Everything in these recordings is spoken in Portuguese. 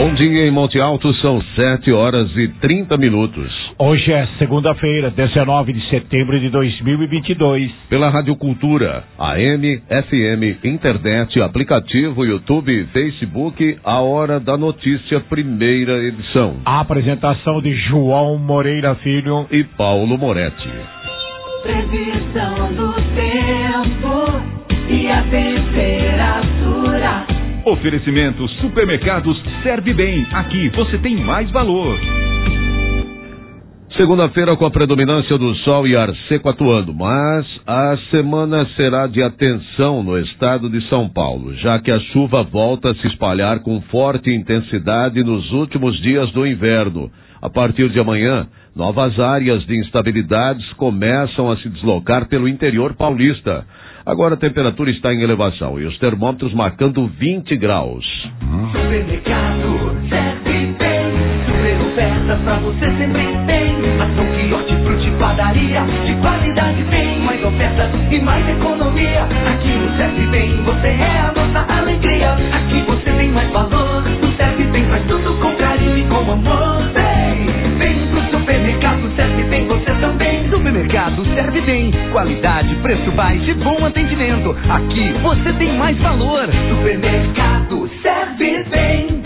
Bom dia em Monte Alto, são 7h30. Hoje é segunda-feira, 19 de setembro de 2022. Pela Rádio Cultura, AM, FM, internet, aplicativo, YouTube, Facebook, a Hora da Notícia, primeira edição. A apresentação de João Moreira Filho e Paulo Moretti. Previsão do tempo e a temperatura. Oferecimento Supermercados Serve Bem. Aqui você tem mais valor. Segunda-feira com a predominância do sol e ar seco atuando, mas a semana será de atenção no estado de São Paulo, já que a chuva volta a se espalhar com forte intensidade nos últimos dias do inverno. A partir de amanhã, novas áreas de instabilidades começam a se deslocar pelo interior paulista. Agora a temperatura está em elevação e os termômetros marcando 20 graus. Supermercado Serve Bem, super ofertas pra você sempre tem. Ação, quiote, fruta e padaria, de qualidade tem. Mais ofertas e mais economia. Aqui no Serve Bem você é a nossa alegria. Aqui você tem mais valor. No Serve Bem faz tudo com carinho e com amor. Vem pro supermercado Serve Bem você também. Supermercado Serve Bem. Qualidade, preço baixo e bom atendimento. Aqui você tem mais valor. Supermercado Serve Bem.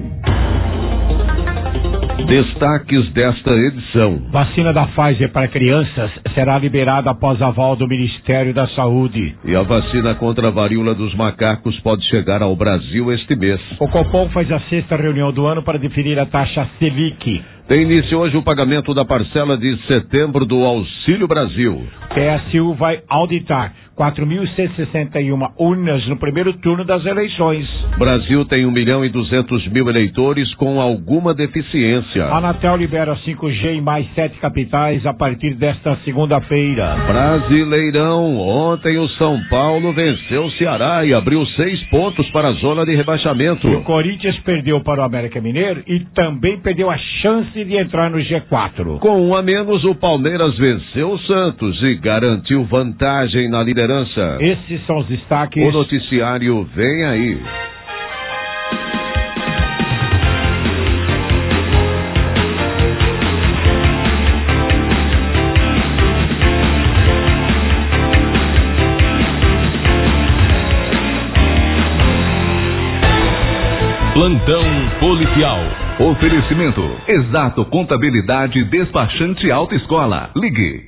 Destaques desta edição. Vacina da Pfizer para crianças será liberada após aval do Ministério da Saúde. E a vacina contra a varíola dos macacos pode chegar ao Brasil este mês. O Copom faz a 6ª reunião do ano para definir a taxa Selic. Tem início hoje o pagamento da parcela de setembro do Auxílio Brasil. TSU vai auditar 4.161 urnas no primeiro turno das eleições. Brasil tem 1.200.000 eleitores com alguma deficiência. A Anatel libera 5G em mais 7 capitais a partir desta segunda-feira. Brasileirão, ontem o São Paulo venceu o Ceará e abriu 6 pontos para a zona de rebaixamento. E o Corinthians perdeu para o América Mineiro e também perdeu a chance de entrar no G4. Com 1 a menos, o Palmeiras venceu o Santos e garantiu vantagem na liderança. Esses são os destaques. O noticiário vem aí. Plantão policial. Oferecimento Exato Contabilidade Despachante Autoescola. Ligue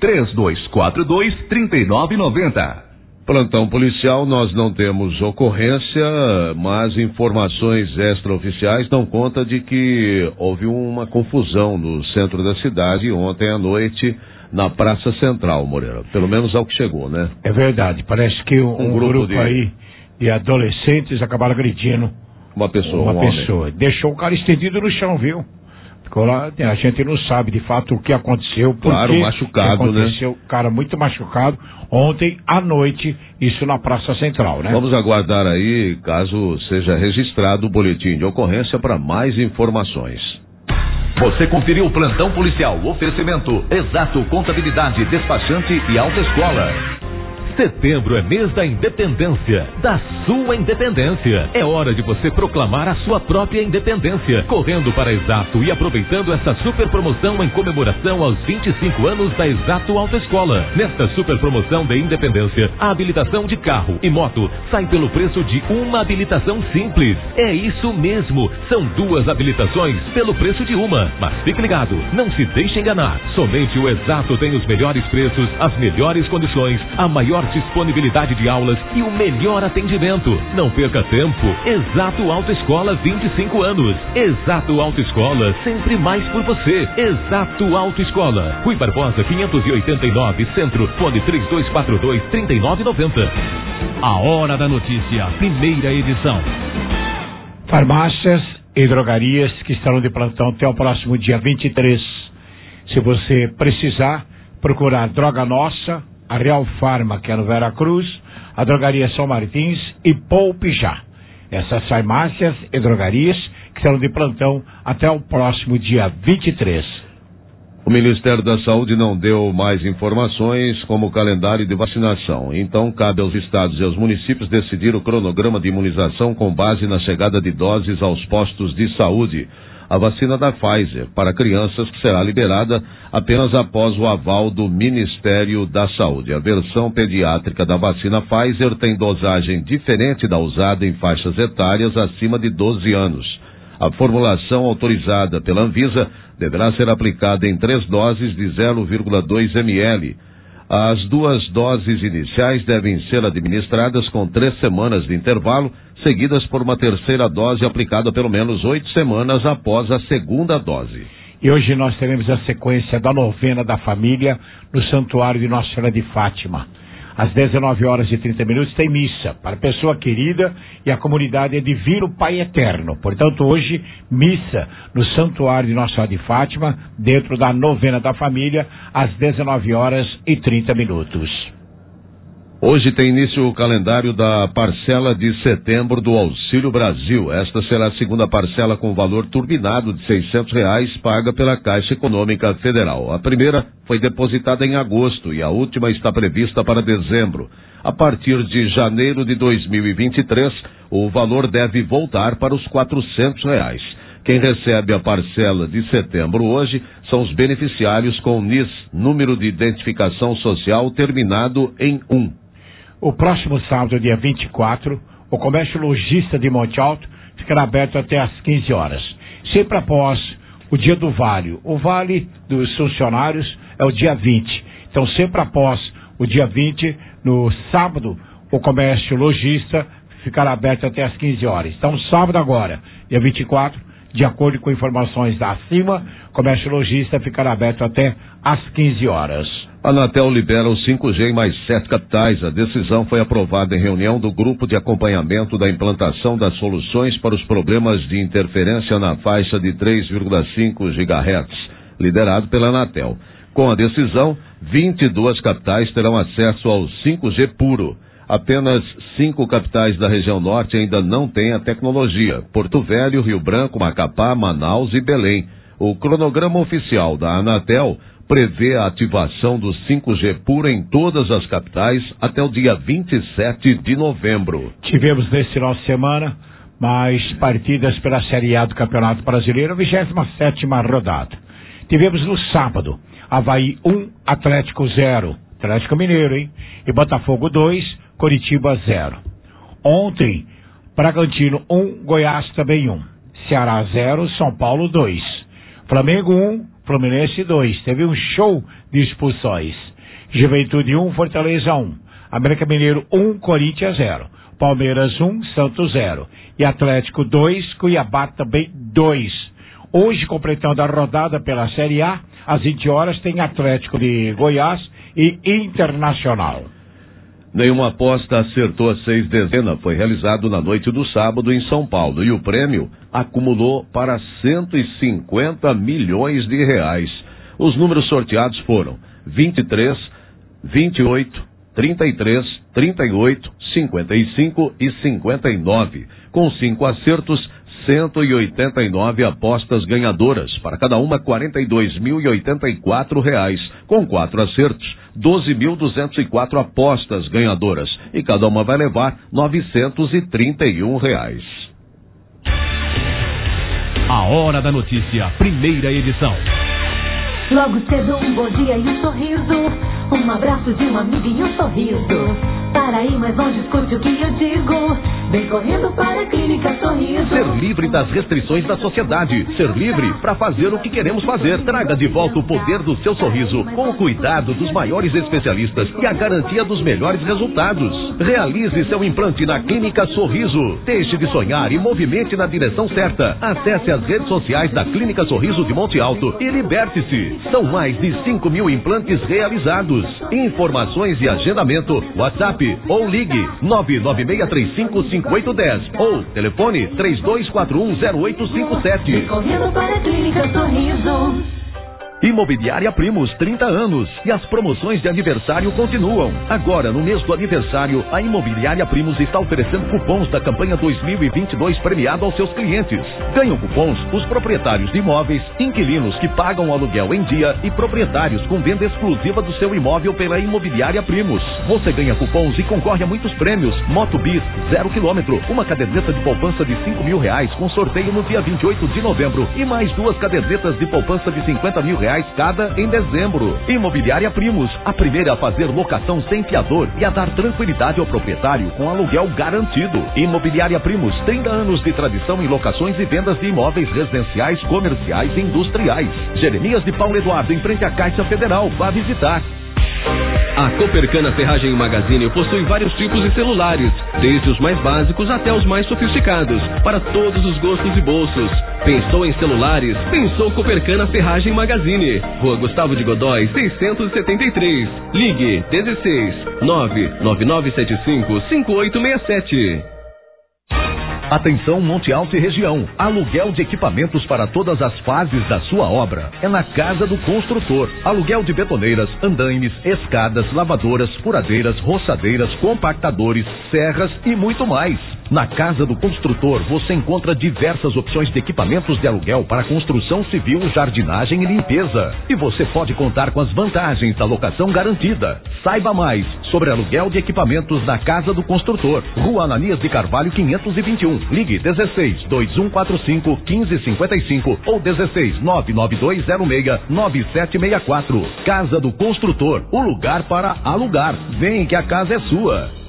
3242-3990. Plantão policial, nós não temos ocorrência, mas informações extraoficiais dão conta de que houve uma confusão no centro da cidade ontem à noite na Praça Central, Moreira. Pelo menos ao que chegou, né? É verdade, parece que um grupo aí de adolescentes acabaram agredindo uma pessoa. Deixou o cara estendido no chão, viu? Ficou lá, a gente não sabe de fato o que aconteceu. Claro, machucado, aconteceu, né? Cara muito machucado ontem à noite, isso na Praça Central, né? Vamos aguardar aí, caso seja registrado o boletim de ocorrência para mais informações. Você conferiu o Plantão Policial. Oferecimento Exato Contabilidade Despachante e Autoescola. Setembro é mês da independência, da sua independência. É hora de você proclamar a sua própria independência, correndo para Exato e aproveitando essa super promoção em comemoração aos 25 anos da Exato Autoescola. Nesta super promoção de independência, a habilitação de carro e moto sai pelo preço de uma habilitação simples. É isso mesmo, são 2 habilitações pelo preço de uma. Mas fique ligado, não se deixe enganar. Somente o Exato tem os melhores preços, as melhores condições, a maior disponibilidade de aulas e o melhor atendimento. Não perca tempo. Exato Autoescola, 25 anos. Exato Autoescola, sempre mais por você. Exato Autoescola. Rui Barbosa, 589, Centro. Fone 3242-3990. A Hora da Notícia, primeira edição. Farmácias e drogarias que estarão de plantão até o próximo dia 23. Se você precisar procurar Droga Nossa, a Real Farma, que é no Vera Cruz, a Drogaria São Martins e Poupe Já. Essas farmácias e drogarias que serão de plantão até o próximo dia 23. O Ministério da Saúde não deu mais informações como o calendário de vacinação. Então, cabe aos estados e aos municípios decidir o cronograma de imunização com base na chegada de doses aos postos de saúde. A vacina da Pfizer para crianças será liberada apenas após o aval do Ministério da Saúde. A versão pediátrica da vacina Pfizer tem dosagem diferente da usada em faixas etárias acima de 12 anos. A formulação autorizada pela Anvisa deverá ser aplicada em 3 doses de 0,2 ml. As 2 doses iniciais devem ser administradas com 3 semanas de intervalo, seguidas por uma terceira dose aplicada pelo menos 8 semanas após a segunda dose. E hoje nós teremos a sequência da novena da família no Santuário de Nossa Senhora de Fátima. Às 19h30 tem missa para a pessoa querida e a comunidade é Divino Pai Eterno. Portanto, hoje, missa no Santuário de Nossa Senhora de Fátima, dentro da novena da família, às 19h30. Hoje tem início o calendário da parcela de setembro do Auxílio Brasil. Esta será a segunda parcela com valor turbinado de R$600 paga pela Caixa Econômica Federal. A primeira foi depositada em agosto e a última está prevista para dezembro. A partir de janeiro de 2023, o valor deve voltar para os R$400. Quem recebe a parcela de setembro hoje são os beneficiários com NIS, número de identificação social terminado em 1. O próximo sábado, dia 24, o comércio lojista de Monte Alto ficará aberto até às 15 horas. Sempre após o dia do Vale. O Vale dos funcionários é o dia 20. Então, sempre após o dia 20, no sábado, o comércio lojista ficará aberto até às 15 horas. Então, sábado agora, dia 24, de acordo com informações da acima, o comércio lojista ficará aberto até às 15 horas. A Anatel libera o 5G em mais 7 capitais. A decisão foi aprovada em reunião do Grupo de Acompanhamento da Implantação das Soluções para os Problemas de Interferência na Faixa de 3,5 GHz, liderado pela Anatel. Com a decisão, 22 capitais terão acesso ao 5G puro. Apenas 5 capitais da região norte ainda não têm a tecnologia: Porto Velho, Rio Branco, Macapá, Manaus e Belém. O cronograma oficial da Anatel prevê a ativação do 5G puro em todas as capitais até o dia 27 de novembro. Tivemos nesse final de semana mais partidas pela Série A do Campeonato Brasileiro, a 27ª rodada. Tivemos no sábado, Avaí 1, Atlético 0, Atlético Mineiro, hein? E Botafogo 2, Coritiba 0. Ontem, Bragantino 1, Goiás também 1. Ceará 0, São Paulo 2. Flamengo 1, Fluminense 2. Teve um show de expulsões. Juventude 1, Fortaleza 1. América Mineiro 1, Corinthians 0. Palmeiras 1, Santos 0. E Atlético 2, Cuiabá também 2. Hoje, completando a rodada pela Série A, às 20 horas tem Atlético de Goiás e Internacional. Nenhuma aposta acertou as 6 dezenas. Foi realizado na noite do sábado em São Paulo e o prêmio acumulou para 150 milhões de reais. Os números sorteados foram 23, 28, 33, 38, 55 e 59. Com 5 acertos, 189 apostas ganhadoras, para cada uma R$42.084, com 4 acertos, 12.204 apostas ganhadoras, e cada uma vai levar R$931. A Hora da Notícia, primeira edição. Logo cedo um bom dia e um sorriso, um abraço de um amigo e um sorriso. Para ir mais longe, escute o que eu digo. Vem correndo para a Clínica Sorriso. Ser livre das restrições da sociedade. Ser livre para fazer o que queremos fazer. Traga de volta o poder do seu sorriso, com o cuidado dos maiores especialistas e a garantia dos melhores resultados. Realize seu implante na Clínica Sorriso. Deixe de sonhar e movimente na direção certa. Acesse as redes sociais da Clínica Sorriso de Monte Alto e liberte-se. São mais de 5.000 implantes realizados. Informações e agendamento, WhatsApp ou ligue 996355810 ou telefone 32410857. Correndo para a Clínica Sorriso. Imobiliária Primos, 30 anos. E as promoções de aniversário continuam. Agora, no mês do aniversário, a Imobiliária Primos está oferecendo cupons da campanha 2022 premiado aos seus clientes. Ganham cupons os proprietários de imóveis, inquilinos que pagam o aluguel em dia e proprietários com venda exclusiva do seu imóvel pela Imobiliária Primos. Você ganha cupons e concorre a muitos prêmios. Moto Bis, 0 km, uma caderneta de poupança de R$5.000 com sorteio no dia 28 de novembro e mais 2 cadernetas de poupança de R$50.000 cada em dezembro. Imobiliária Primos, a primeira a fazer locação sem fiador e a dar tranquilidade ao proprietário com aluguel garantido. Imobiliária Primos, 30 anos de tradição em locações e vendas de imóveis residenciais, comerciais e industriais. Jeremias de Paulo Eduardo, em frente à Caixa Federal. Vá visitar. A Copercana Ferragem Magazine possui vários tipos de celulares, desde os mais básicos até os mais sofisticados, para todos os gostos e bolsos. Pensou em celulares? Pensou Copercana Ferragem Magazine. Rua Gustavo de Godói, 673. Ligue 16 99975 5867. Atenção Monte Alto e região, aluguel de equipamentos para todas as fases da sua obra. É na Casa do Construtor. Aluguel de betoneiras, andaimes, escadas, lavadoras, furadeiras, roçadeiras, compactadores, serras e muito mais. Na Casa do Construtor você encontra diversas opções de equipamentos de aluguel para construção civil, jardinagem e limpeza. E você pode contar com as vantagens da locação garantida. Saiba mais sobre aluguel de equipamentos na Casa do Construtor. Rua Ananias de Carvalho 521. Ligue 16 2145 1555 ou 16 99206 9764. Casa do Construtor, o lugar para alugar. Vem que a casa é sua.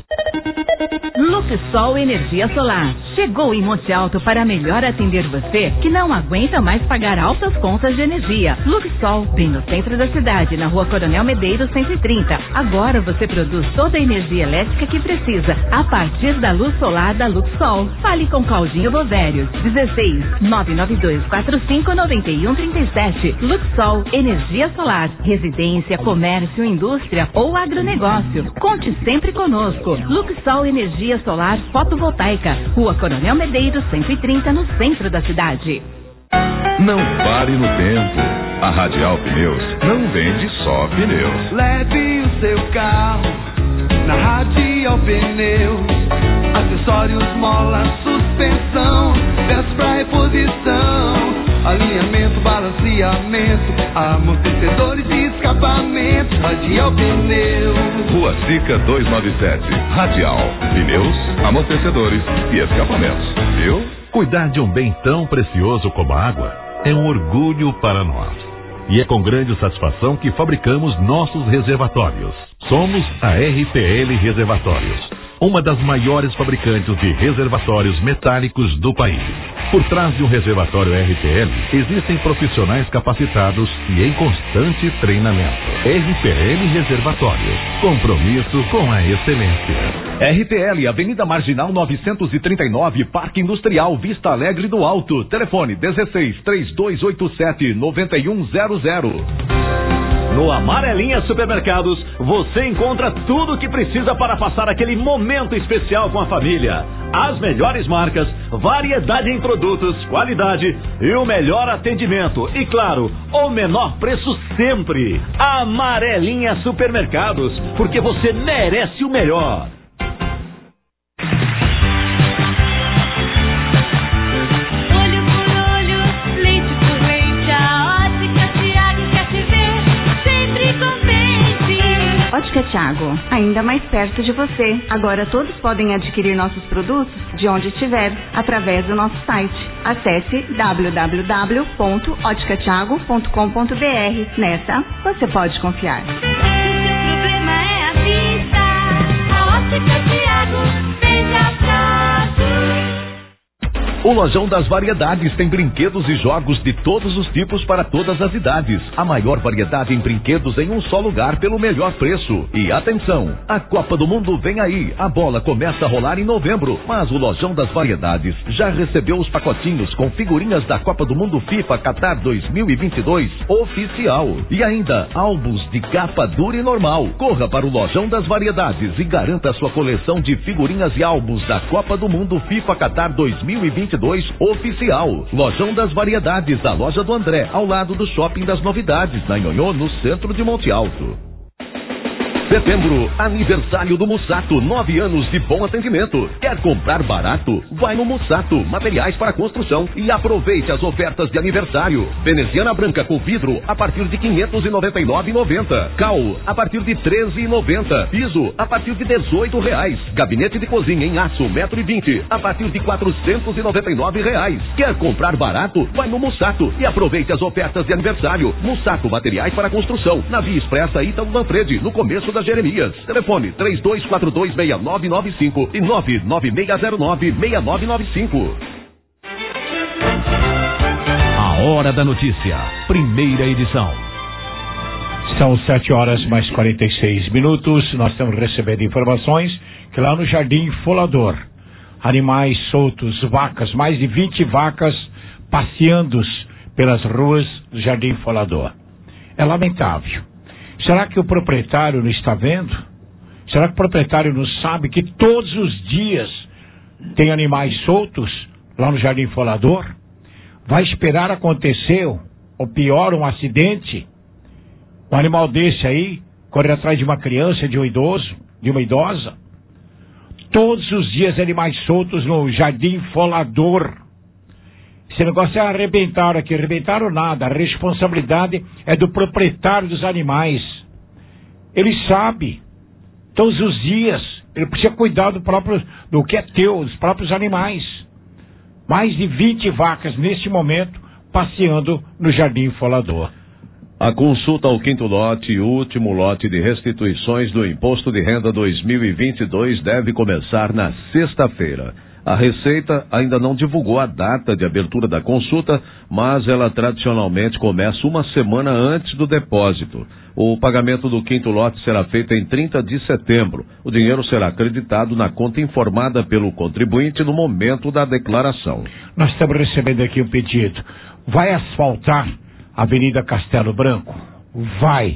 Luxol Energia Solar. Chegou em Monte Alto para melhor atender você que não aguenta mais pagar altas contas de energia. Luxol, bem no centro da cidade, na Rua Coronel Medeiros 130. Agora você produz toda a energia elétrica que precisa a partir da luz solar da Luxol. Fale com Claudinho Bovérios. 16 992 45 91 37. Luxol Energia Solar. Residência, comércio, indústria ou agronegócio. Conte sempre conosco. Luxol Energia Solar Fotovoltaica, Rua Coronel Medeiros 130, no centro da cidade. Não pare no tempo. A Radial Pneus não vende só pneus. Leve o seu carro na Radial Pneus. Acessórios, mola, suspensão, peças pra reposição, alinhamento, balanceamento, amortecedores e escapamento. Radial Pneus. Rua Sica 297. Radial Pneus, amortecedores e escapamentos. Viu? Cuidar de um bem tão precioso como a água é um orgulho para nós. E é com grande satisfação que fabricamos nossos reservatórios. Somos a RPL Reservatórios, uma das maiores fabricantes de reservatórios metálicos do país. Por trás de um reservatório RPL, existem profissionais capacitados e em constante treinamento. RPL Reservatórios, compromisso com a excelência. RPL, Avenida Marginal 939, Parque Industrial, Vista Alegre do Alto. Telefone 16 3287 9100. No Amarelinha Supermercados, você encontra tudo o que precisa para passar aquele momento especial com a família. As melhores marcas, variedade em produtos, qualidade e o melhor atendimento. E claro, o menor preço sempre. Amarelinha Supermercados, porque você merece o melhor. Ótica Thiago, ainda mais perto de você. Agora todos podem adquirir nossos produtos de onde estiver, através do nosso site. Acesse www.oticatiago.com.br. Nessa, você pode confiar. O problema é a vista. A Ótica Thiago veja prazo. O Lojão das Variedades tem brinquedos e jogos de todos os tipos para todas as idades. A maior variedade em brinquedos em um só lugar pelo melhor preço. E atenção, a Copa do Mundo vem aí. A bola começa a rolar em novembro, mas o Lojão das Variedades já recebeu os pacotinhos com figurinhas da Copa do Mundo FIFA Qatar 2022 oficial. E ainda álbuns de capa dura e normal. Corra para o Lojão das Variedades e garanta a sua coleção de figurinhas e álbuns da Copa do Mundo FIFA Qatar 2022 2022 oficial. Lojão das Variedades da Loja do André, ao lado do Shopping das Novidades, na Nhonhô, no centro de Monte Alto. Setembro, aniversário do Mussato, 9 anos de bom atendimento. Quer comprar barato? Vai no Mussato, materiais para construção, e aproveite as ofertas de aniversário. Veneziana branca com vidro a partir de R$ 599,90. Cal a partir de R$ 13,90. Piso a partir de R$ 18,00. Gabinete de cozinha em aço 1,20 m a partir de R$ 499,00. Quer comprar barato? Vai no Mussato e aproveite as ofertas de aniversário. Mussato, materiais para construção, na Via Expressa Ítalo Manfredi, no começo da Jeremias. Telefone 32426995 e 996096995. A Hora da Notícia, primeira edição. São 7h mais 46. Nós estamos recebendo informações que lá no Jardim Folador, animais soltos, vacas, mais de 20 vacas passeando pelas ruas do Jardim Folador. É lamentável. Será que o proprietário não está vendo? Será que o proprietário não sabe que todos os dias tem animais soltos lá no Jardim Folador? Vai esperar acontecer, ou pior, um acidente? Um animal desse aí corre atrás de uma criança, de um idoso, de uma idosa? Todos os dias animais soltos no Jardim Folador. Esse negócio é arrebentaram aqui, arrebentaram nada. A responsabilidade é do proprietário dos animais. Ele sabe, todos os dias, ele precisa cuidar do que é teu, dos próprios animais. Mais de 20 vacas neste momento passeando no Jardim Folador. A consulta ao quinto lote e último lote de restituições do Imposto de Renda 2022 deve começar na sexta-feira. A Receita ainda não divulgou a data de abertura da consulta, mas ela tradicionalmente começa uma semana antes do depósito. O pagamento do quinto lote será feito em 30 de setembro. O dinheiro será acreditado na conta informada pelo contribuinte no momento da declaração. Nós estamos recebendo aqui um pedido. Vai asfaltar a Avenida Castelo Branco? Vai.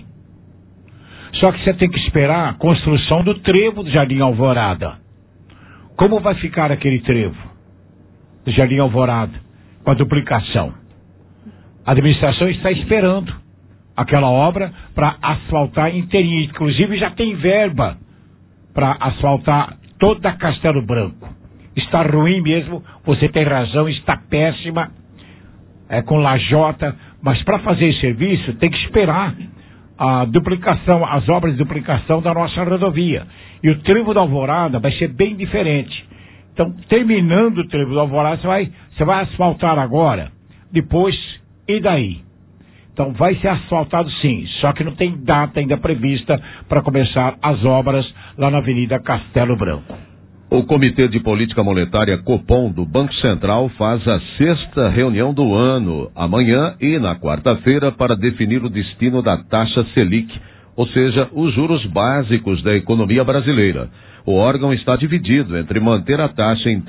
Só que você tem que esperar a construção do trevo do Jardim Alvorada. Como vai ficar aquele trevo do Jardim Alvorada com a duplicação? A administração está esperando aquela obra para asfaltar inteirinha. Inclusive já tem verba para asfaltar toda a Castelo Branco. Está ruim mesmo, você tem razão, está péssima, com lajota, mas para fazer esse serviço tem que esperar a duplicação, as obras de duplicação da nossa rodovia. E o trevo da Alvorada vai ser bem diferente. Então, terminando o trevo da Alvorada, você vai asfaltar agora, depois, e daí? Então, vai ser asfaltado sim, só que não tem data ainda prevista para começar as obras lá na Avenida Castelo Branco. O Comitê de Política Monetária Copom do Banco Central faz a 6ª reunião do ano, amanhã e na quarta-feira, para definir o destino da taxa Selic, ou seja, os juros básicos da economia brasileira. O órgão está dividido entre manter a taxa em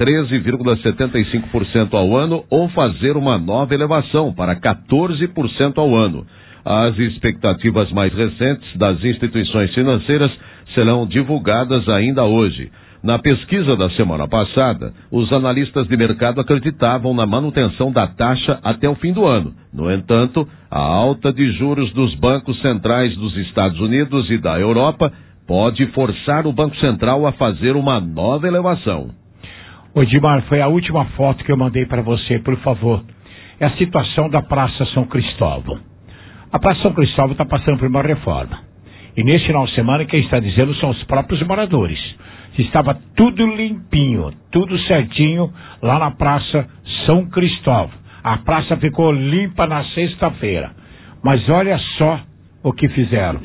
13,75% ao ano ou fazer uma nova elevação para 14% ao ano. As expectativas mais recentes das instituições financeiras serão divulgadas ainda hoje. Na pesquisa da semana passada, os analistas de mercado acreditavam na manutenção da taxa até o fim do ano. No entanto, a alta de juros dos bancos centrais dos Estados Unidos e da Europa pode forçar o Banco Central a fazer uma nova elevação. Ô Edmar, foi a última foto que eu mandei para você, por favor. É a situação da Praça São Cristóvão. A Praça São Cristóvão está passando por uma reforma. E neste final de semana, quem está dizendo são os próprios moradores. Estava tudo limpinho, tudo certinho lá na Praça São Cristóvão. A praça ficou limpa na sexta-feira. Mas olha só o que fizeram.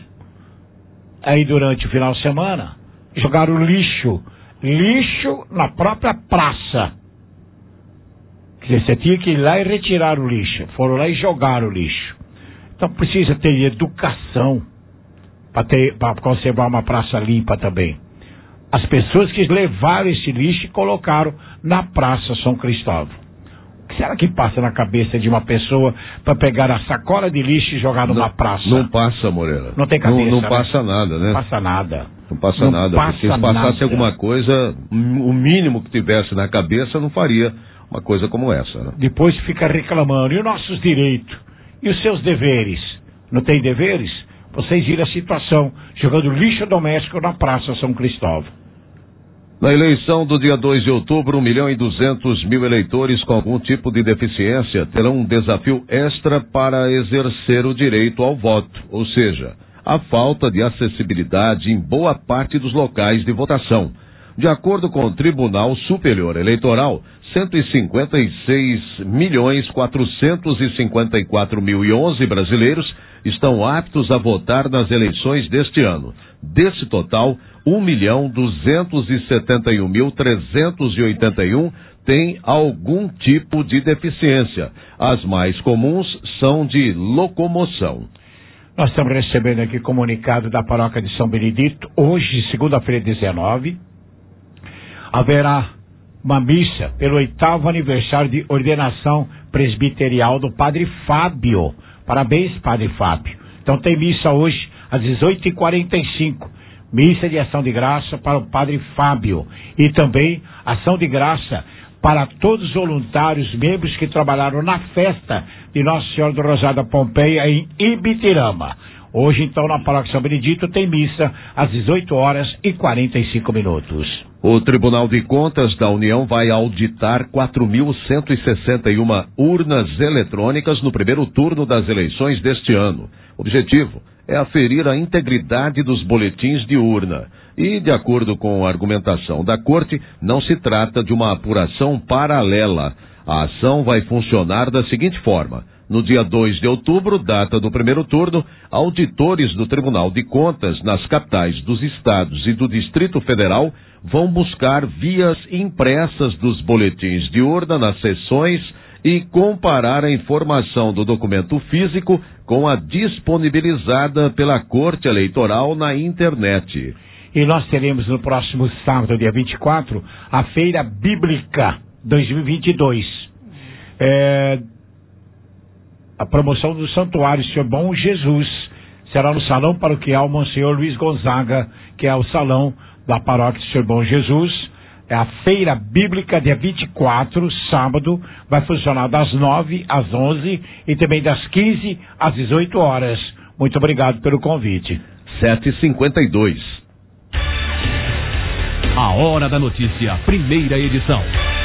Aí durante o final de semana, jogaram lixo na própria praça. Quer dizer, você tinha que ir lá e retirar o lixo. Foram lá e jogaram o lixo. Então precisa ter educação para conservar uma praça limpa também. As pessoas que levaram esse lixo e colocaram na Praça São Cristóvão. O que será que passa na cabeça de uma pessoa para pegar a sacola de lixo e jogar numa praça? Não passa, Moreira. Não tem cabeça, não passa nada, né? Não passa nada. Não passa nada. Porque se passasse alguma coisa, o mínimo que tivesse na cabeça não faria uma coisa como essa, né? Depois fica reclamando, e os nossos direitos? E os seus deveres? Não tem deveres? Vocês viram a situação, jogando lixo doméstico na Praça São Cristóvão. Na eleição do dia 2 de outubro, 1.200.000 eleitores com algum tipo de deficiência terão um desafio extra para exercer o direito ao voto, ou seja, a falta de acessibilidade em boa parte dos locais de votação. De acordo com o Tribunal Superior Eleitoral, 156.454.011 brasileiros estão aptos a votar nas eleições deste ano. Desse total, 1.271.381 têm algum tipo de deficiência. As mais comuns são de locomoção. Nós estamos recebendo aqui comunicado da Paróquia de São Benedito. Hoje, segunda-feira, 19, haverá uma missa pelo 8º aniversário de ordenação presbiterial do Padre Fábio. Parabéns, Padre Fábio. Então tem missa hoje às 18h45. Missa de ação de graça para o Padre Fábio. E também ação de graça para todos os voluntários, membros que trabalharam na festa de Nossa Senhora do Rosário da Pompeia em Ibitirama. Hoje, então, na Paróquia São Benedito tem missa às 18h45. O Tribunal de Contas da União vai auditar 4.161 urnas eletrônicas no primeiro turno das eleições deste ano. O objetivo é aferir a integridade dos boletins de urna. E, de acordo com a argumentação da Corte, não se trata de uma apuração paralela. A ação vai funcionar da seguinte forma. No dia 2 de outubro, data do primeiro turno, auditores do Tribunal de Contas nas capitais dos estados e do Distrito Federal vão buscar vias impressas dos boletins de urna nas sessões e comparar a informação do documento físico com a disponibilizada pela Corte Eleitoral na internet. E nós teremos no próximo sábado, dia 24, a Feira Bíblica 2022. A promoção do Santuário Senhor Bom Jesus será no Salão Paroquial Monsenhor Luiz Gonzaga, que é o salão da Paróquia Senhor Bom Jesus. É a Feira Bíblica, dia 24, sábado, vai funcionar das 9 às 11 e também das 15 às 18 horas. Muito obrigado pelo convite. 7h52. A Hora da Notícia, primeira edição.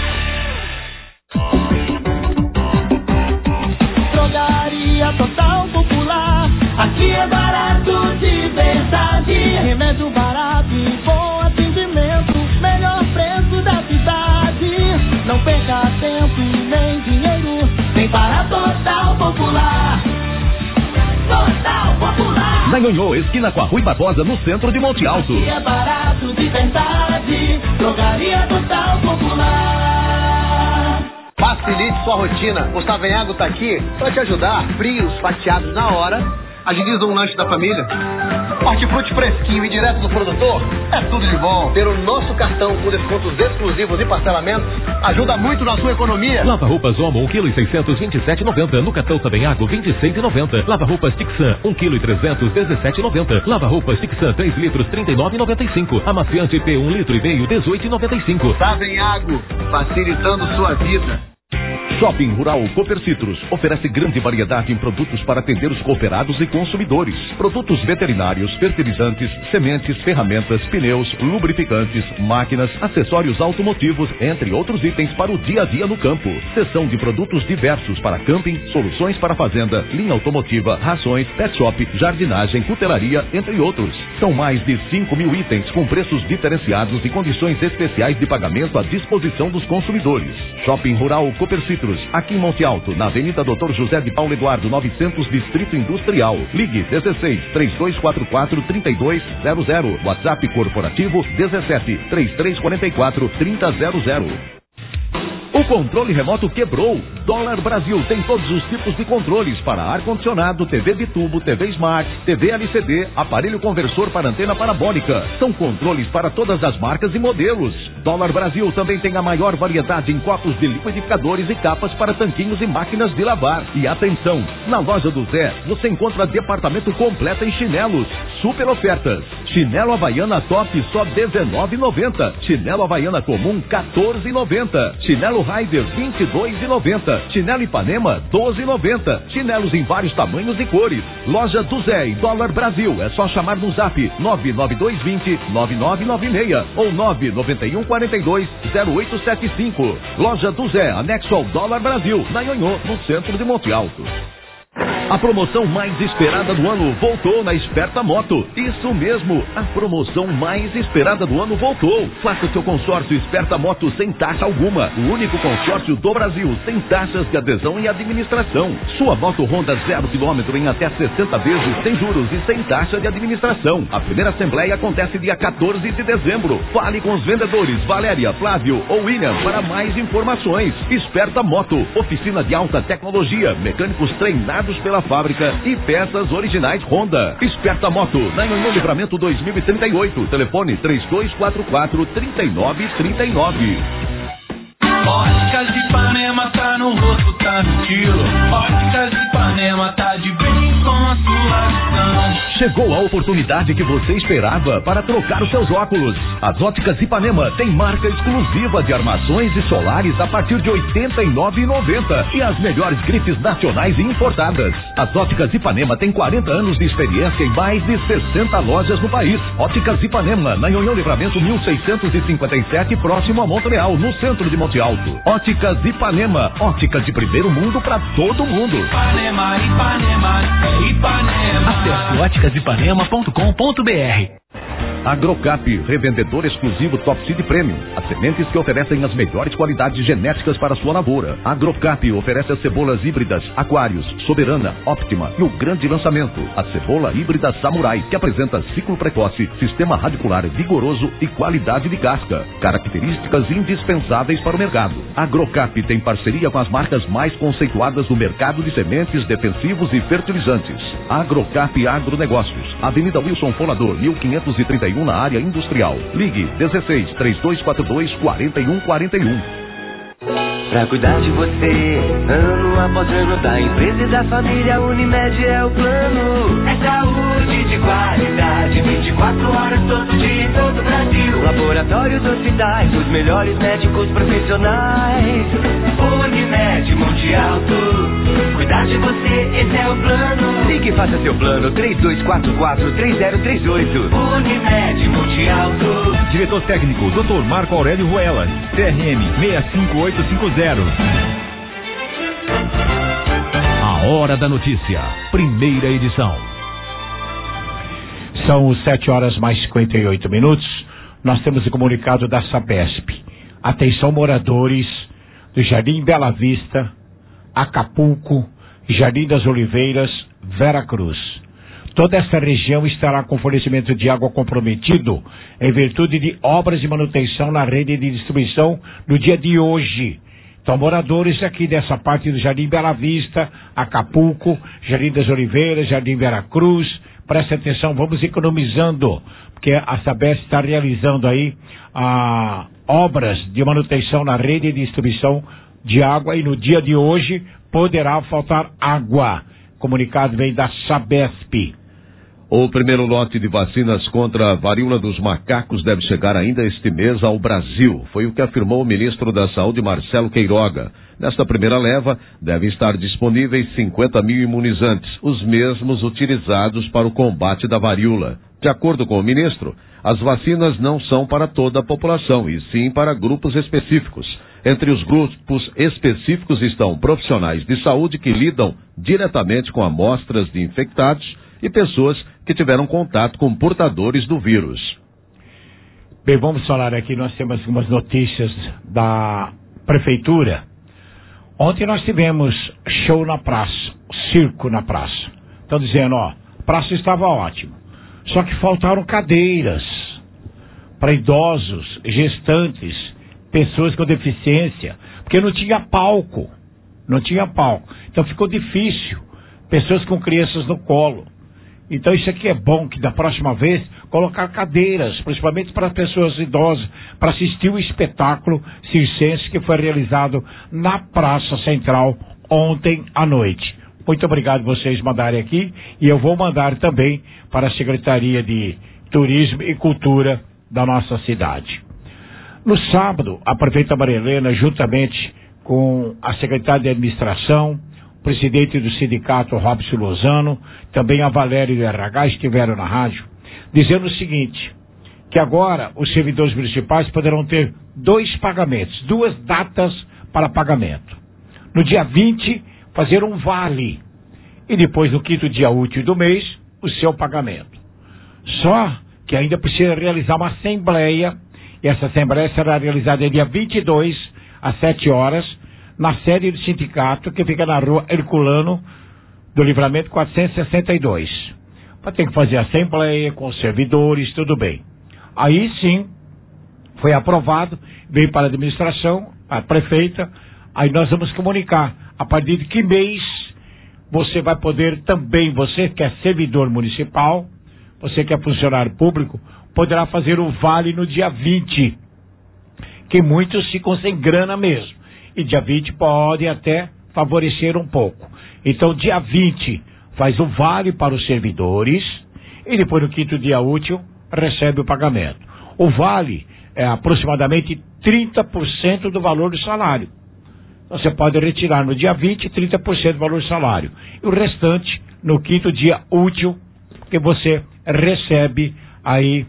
Drogaria Total Popular, aqui é barato de verdade. Remédio barato e bom atendimento, melhor preço da cidade. Não perca tempo e nem dinheiro, vem para Total Popular. Total Popular. Zanhonhô, esquina com a Rui Barbosa, no centro de Monte Alto. Aqui é barato de verdade, Drogaria Total Popular. Facilite sua rotina. O Savenhago tá aqui para te ajudar. Frios, fatiados na hora, agiliza um lanche da família. Hortifruti fresquinho e direto do produtor, é tudo de bom. Ter o nosso cartão com descontos exclusivos e parcelamentos ajuda muito na sua economia. Lava roupas Omo, 1,627,90 kg. No cartão Savenhago, 26,90. Lava roupas Tixan, 1,317,90 kg. Lava roupas Tixan, 3 litros, 39,95. Amaciante P, 1,5 litro, 18,95. Savenhago, facilitando sua vida. Shopping Rural Cooper Citrus oferece grande variedade em produtos para atender os cooperados e consumidores. Produtos veterinários, fertilizantes, sementes, ferramentas, pneus, lubrificantes, máquinas, acessórios automotivos, entre outros itens para o dia a dia no campo. Seção de produtos diversos para camping, soluções para fazenda, linha automotiva, rações, pet shop, jardinagem, cutelaria, entre outros. São mais de 5.000 itens com preços diferenciados e condições especiais de pagamento à disposição dos consumidores. Shopping Rural Cooper Citrus, aqui em Monte Alto, na Avenida Dr. José de Paulo Eduardo, 900, Distrito Industrial. Ligue 16-3244-3200. WhatsApp corporativo 17-3344-3000. O controle remoto quebrou. Dólar Brasil tem todos os tipos de controles para ar-condicionado, TV bitubo, TV Smart, TV LCD, aparelho conversor para antena parabólica. São controles para todas as marcas e modelos. Dólar Brasil também tem a maior variedade em copos de liquidificadores e capas para tanquinhos e máquinas de lavar. E atenção, na loja do Zé você encontra departamento completo em chinelos. Super ofertas. Chinelo Havaiana Top só R$19,90. Chinelo Havaiana Comum R$14,90. Chinelo Raider R$22,90. Chinelo Ipanema R$12,90. Chinelos em vários tamanhos e cores. Loja do Zé e Dólar Brasil. É só chamar no zap 99220-9996 ou 99142-0875. Loja do Zé, anexo ao Dólar Brasil, na Nhonhô, no centro de Monte Alto. A promoção mais esperada do ano voltou na Esperta Moto. Isso mesmo, a promoção mais esperada do ano voltou. Faça seu consórcio Esperta Moto sem taxa alguma. O único consórcio do Brasil sem taxas de adesão e administração. Sua moto Honda 0 km em até 60 vezes sem juros e sem taxa de administração. A primeira assembleia acontece dia 14 de dezembro. Fale com os vendedores Valéria, Flávio ou William para mais informações. Esperta Moto, oficina de alta tecnologia, mecânicos treinados pela fábrica e peças originais Honda. Esperta Moto, na Nhonhô Livramento 2038. Telefone 3244-3939. Óticas de Ipanema tá no rosto, tá no estilo. Óticas de Ipanema tá de bem com a sua visão. Chegou a oportunidade que você esperava para trocar os seus óculos. As Óticas Ipanema tem marca exclusiva de armações e solares a partir de R$ 89,90 e as melhores grifes nacionais e importadas. As Óticas Ipanema tem 40 anos de experiência em mais de 60 lojas no país. Óticas Ipanema, na Nhonhô Livramento 1657, próximo a Montreal, no centro de Monte Alto. Óticas Ipanema, ótica de primeiro mundo para todo mundo. Ipanema, Ipanema, Ipanema. Acesse óticasipanema.com.br. Agrocap, revendedor exclusivo Top Seed Premium. As sementes que oferecem as melhores qualidades genéticas para sua lavoura. Agrocap oferece as cebolas híbridas Aquários, Soberana, Optima e o grande lançamento, a cebola híbrida Samurai, que apresenta ciclo precoce, sistema radicular vigoroso e qualidade de casca. Características indispensáveis para o mercado. Agrocap tem parceria com as marcas mais conceituadas do mercado de sementes, defensivos e fertilizantes. Agrocap Agronegócios, Avenida Wilson Fonador, 1531, na área industrial. Ligue 16-3242-4141. Pra cuidar de você, ano após ano, da empresa e da família, Unimed é o plano. É saúde de qualidade, 24 horas todo dia em todo o Brasil. Laboratórios, hospitais, os melhores médicos profissionais. Unimed Monte Alto, cuidar de você, esse é o plano. Ligue e faça seu plano, 3244-3038. Unimed Monte Alto. Diretor técnico, Dr. Marco Aurélio Ruelas, CRM 65850. A Hora da Notícia, primeira edição. São 7h mais 58. Nós temos o comunicado da Sabesp. Atenção, moradores do Jardim Bela Vista, Acapulco, Jardim das Oliveiras, Vera Cruz. Toda essa região estará com fornecimento de água comprometido em virtude de obras de manutenção na rede de distribuição no dia de hoje. Então, moradores aqui dessa parte do Jardim Bela Vista, Acapulco, Jardim das Oliveiras, Jardim Vera Cruz, prestem atenção, vamos economizando, porque a Sabesp está realizando aí obras de manutenção na rede de distribuição de água e no dia de hoje poderá faltar água. Comunicado vem da Sabesp. O primeiro lote de vacinas contra a varíola dos macacos deve chegar ainda este mês ao Brasil. Foi o que afirmou o ministro da Saúde, Marcelo Queiroga. Nesta primeira leva, devem estar disponíveis 50 mil imunizantes, os mesmos utilizados para o combate da varíola. De acordo com o ministro, as vacinas não são para toda a população, e sim para grupos específicos. Entre os grupos específicos estão profissionais de saúde que lidam diretamente com amostras de infectados e pessoas que tiveram contato com portadores do vírus. Bem, vamos falar aqui, nós temos algumas notícias da prefeitura. Ontem nós tivemos show na praça, circo na praça. Estão dizendo, a praça estava ótima, só que faltaram cadeiras para idosos, gestantes, pessoas com deficiência, porque não tinha palco, então ficou difícil, pessoas com crianças no colo. Então isso aqui é bom, que da próxima vez colocar cadeiras, principalmente para pessoas idosas, para assistir o espetáculo circense que foi realizado na Praça Central ontem à noite. Muito obrigado vocês mandarem aqui, e eu vou mandar também para a Secretaria de turismo e cultura da nossa cidade. No sábado, a prefeita Maria Helena, juntamente com a secretária de administração, o presidente do sindicato Robson Lozano, também a Valéria do RH, estiveram na rádio, dizendo o seguinte, que agora os servidores municipais poderão ter 2 pagamentos, 2 datas para pagamento. No dia 20, fazer um vale, e depois no 5º dia útil do mês, o seu pagamento. Só que ainda precisa realizar uma assembleia, e essa assembleia será realizada dia 22, às 7 horas, na sede do sindicato, que fica na rua Herculano do Livramento 462. Vai ter que fazer assembleia com os servidores, tudo bem. Aí sim, foi aprovado, veio para a administração, a prefeita, aí nós vamos comunicar a partir de que mês você vai poder também, você que é servidor municipal, você que é funcionário público, poderá fazer o vale no dia 20, que muitos ficam sem grana mesmo, e dia 20 pode até favorecer um pouco. Então dia 20 faz o vale para os servidores, e depois no 5º dia útil recebe o pagamento. O vale é aproximadamente 30% do valor do salário. Então, você pode retirar no dia 20, 30% do valor do salário. E o restante no 5º dia útil, que você recebe aí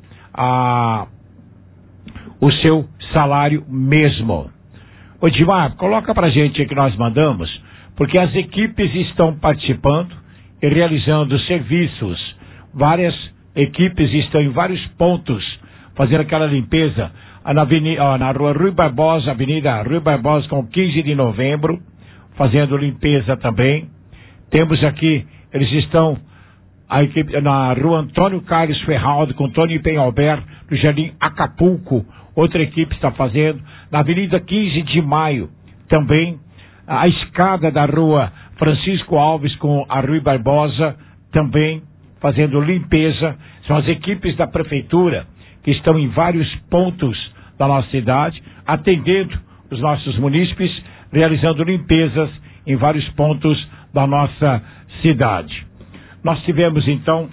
o seu salário mesmo. Ô Dimar, coloca pra gente aí que nós mandamos, porque as equipes estão participando e realizando serviços. Várias equipes estão em vários pontos fazendo aquela limpeza na rua Rui Barbosa, Avenida Rui Barbosa com 15 de novembro, fazendo limpeza também. Temos aqui, eles estão a equipe na rua Antônio Carlos Ferraldo com Tony Penhalber, no Jardim Acapulco, outra equipe está fazendo. Na Avenida 15 de Maio, também a escada da rua Francisco Alves com a Rui Barbosa, também fazendo limpeza. São as equipes da prefeitura que estão em vários pontos da nossa cidade, atendendo os nossos munícipes, realizando limpezas em vários pontos da nossa cidade. Nós tivemos então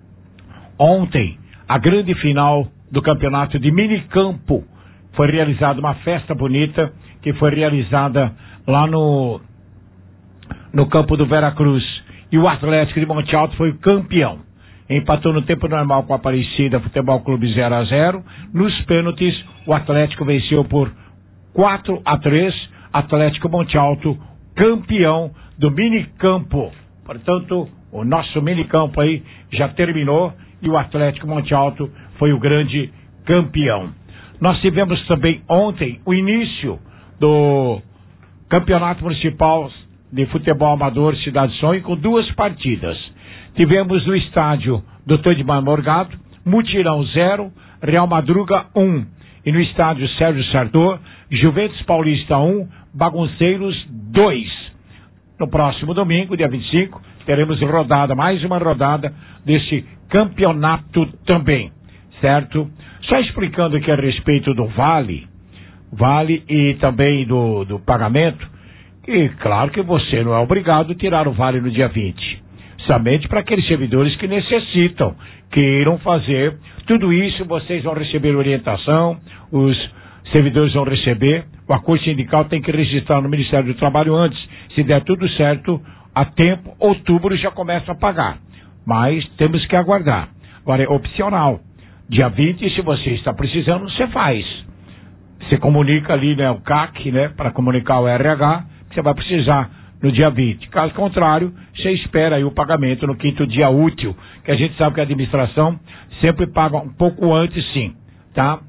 ontem a grande final do campeonato de minicampo. Foi realizada uma festa bonita que foi realizada lá no campo do Veracruz. E o Atlético de Monte Alto foi o campeão. Empatou no tempo normal com a Aparecida Futebol Clube 0-0. Nos pênaltis, o Atlético venceu por 4-3. Atlético Monte Alto, campeão do minicampo. Portanto, o nosso minicampo aí já terminou e o Atlético Monte Alto foi o grande campeão. Nós tivemos também ontem o início do Campeonato Municipal de Futebol Amador Cidade Sonho com 2 partidas. Tivemos no estádio Dr. Edmar Morgado, Mutirão 0, Real Madruga 1. E no estádio Sérgio Sardô, Juventus Paulista 1, Bagunceiros 2. No próximo domingo, dia 25, teremos mais uma rodada desse campeonato também, certo? Só explicando aqui a respeito do vale e também do pagamento, que claro que você não é obrigado a tirar o vale no dia 20. Somente para aqueles servidores que necessitam, queiram fazer. Tudo isso vocês vão receber orientação, os servidores vão receber, o acordo sindical tem que registrar no Ministério do Trabalho antes. Se der tudo certo, a tempo, outubro já começa a pagar. Mas temos que aguardar. Agora é opcional. Dia 20, se você está precisando, você faz. Você comunica ali, né, o CAC, né, para comunicar o RH, que você vai precisar no dia 20. Caso contrário, você espera aí o pagamento no 5º dia útil, que a gente sabe que a administração sempre paga um pouco antes, sim, tá?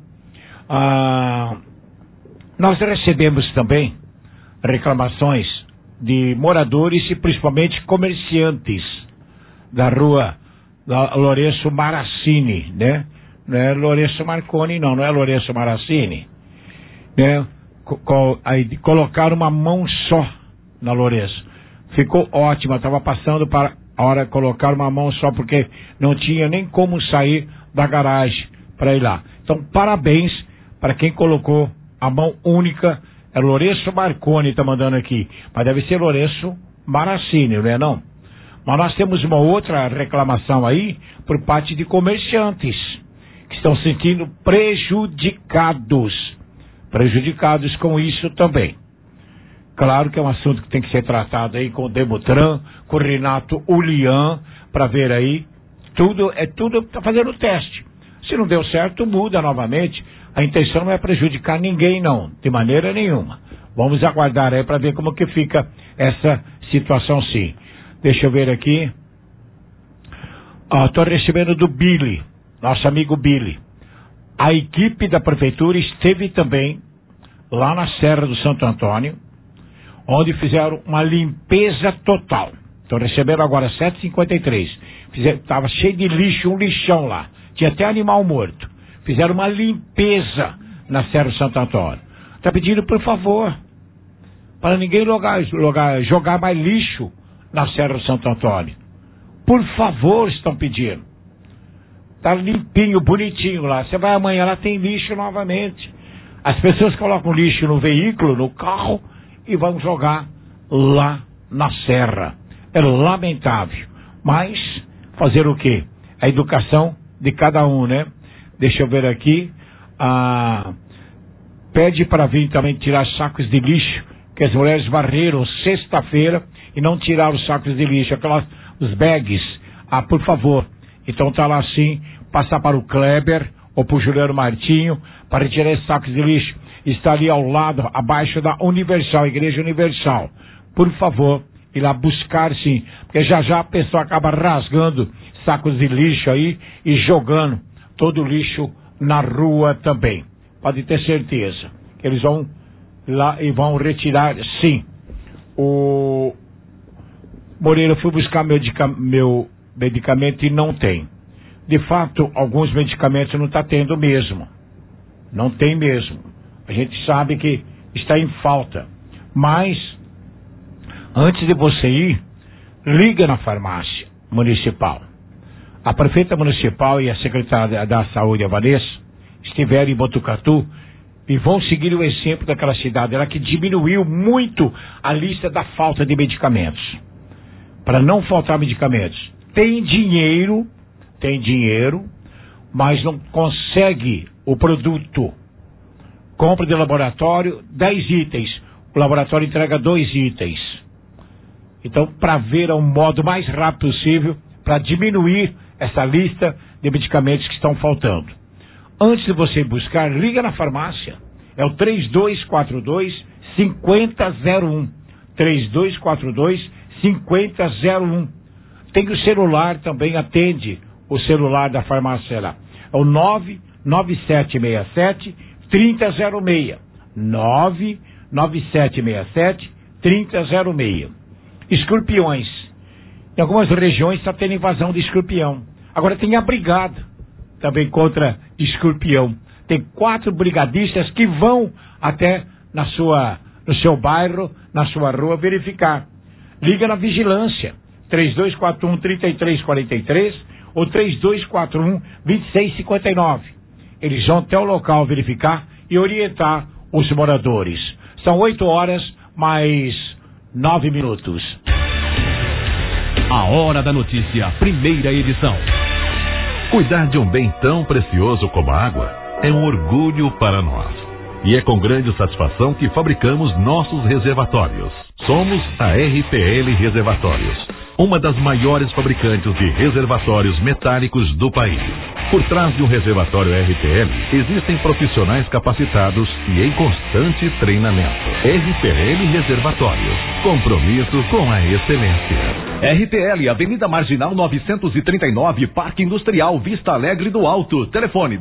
Nós recebemos também reclamações de moradores e principalmente comerciantes da rua Lourenço Maracini, né? Não é Lourenço Marconi, não é Lourenço Maracini, né? Aí colocaram uma mão só na Lourenço. Ficou ótima, estava passando para a hora de colocar uma mão só, porque não tinha nem como sair da garagem para ir lá. Então, parabéns para quem colocou a mão única. É Lourenço Marconi, está mandando aqui, mas deve ser Lourenço Maracini, não é não? Mas nós temos uma outra reclamação aí por parte de comerciantes. estão se sentindo prejudicados com isso também. Claro que é um assunto que tem que ser tratado aí com o Demutran, com o Renato Ulian, para ver aí, tudo tá fazendo o teste. Se não deu certo, muda novamente. A intenção não é prejudicar ninguém, não, de maneira nenhuma. Vamos aguardar aí para ver como que fica essa situação, sim. Deixa eu ver aqui. Estou recebendo do Billy, nosso amigo Billy. A equipe da prefeitura esteve também lá na Serra do Santo Antônio, onde fizeram uma limpeza total. Estou recebendo agora 7h53. Estava cheio de lixo, um lixão lá. Tinha até animal morto. Fizeram uma limpeza na Serra do Santo Antônio. Está pedindo, por favor, para ninguém jogar mais lixo na Serra do Santo Antônio. Por favor, estão pedindo. Tá limpinho, bonitinho lá. Você vai amanhã, lá tem lixo novamente. As pessoas colocam lixo no veículo, no carro, e vão jogar lá na serra. É lamentável. Mas, fazer o quê? A educação de cada um, né? Deixa eu ver aqui. Pede para vir também tirar sacos de lixo, que as mulheres varreram sexta-feira e não tiraram os sacos de lixo, os bags. Por favor. Então tá lá assim, passar para o Kleber ou para o Juliano Martinho para retirar esses sacos de lixo. Está ali ao lado, abaixo da Universal, Igreja Universal. Por favor, ir lá buscar, sim, porque já a pessoa acaba rasgando sacos de lixo aí e jogando todo o lixo na rua também. Pode ter certeza que eles vão lá e vão retirar, sim. O Moreira, fui buscar meu medicamento e não tem. De fato, alguns medicamentos não está tendo mesmo. Não tem mesmo. A gente sabe que está em falta. Mas, antes de você ir, liga na farmácia municipal. A prefeita municipal e a secretária da Saúde, a Vanessa, estiveram em Botucatu e vão seguir o exemplo daquela cidade, ela que diminuiu muito a lista da falta de medicamentos. Para não faltar medicamentos. Tem dinheiro, mas não consegue o produto. Compra de laboratório, 10 itens. O laboratório entrega 2 itens. Então, para ver o modo mais rápido possível, para diminuir essa lista de medicamentos que estão faltando. Antes de você buscar, liga na farmácia. É o 3242-5001. 3242-5001. Tem o celular também, atende o celular da farmácia lá. É o 99767-3006. 99767-3006. Escorpiões. Em algumas regiões está tendo invasão de escorpião. Agora tem a brigada também contra escorpião. Tem 4 brigadistas que vão até no seu bairro, na sua rua, verificar. Liga na vigilância. 3241-3343 ou 3241-2659. Eles vão até o local verificar e orientar os moradores. São 8 horas mais 9 minutos. A Hora da Notícia, primeira edição. Cuidar de um bem tão precioso como a água é um orgulho para nós. E é com grande satisfação que fabricamos nossos reservatórios. Somos a RPL Reservatórios, uma das maiores fabricantes de reservatórios metálicos do país. Por trás de um reservatório RPL, existem profissionais capacitados e em constante treinamento. RPL Reservatórios, compromisso com a excelência. RPL, Avenida Marginal 939, Parque Industrial, Vista Alegre do Alto. Telefone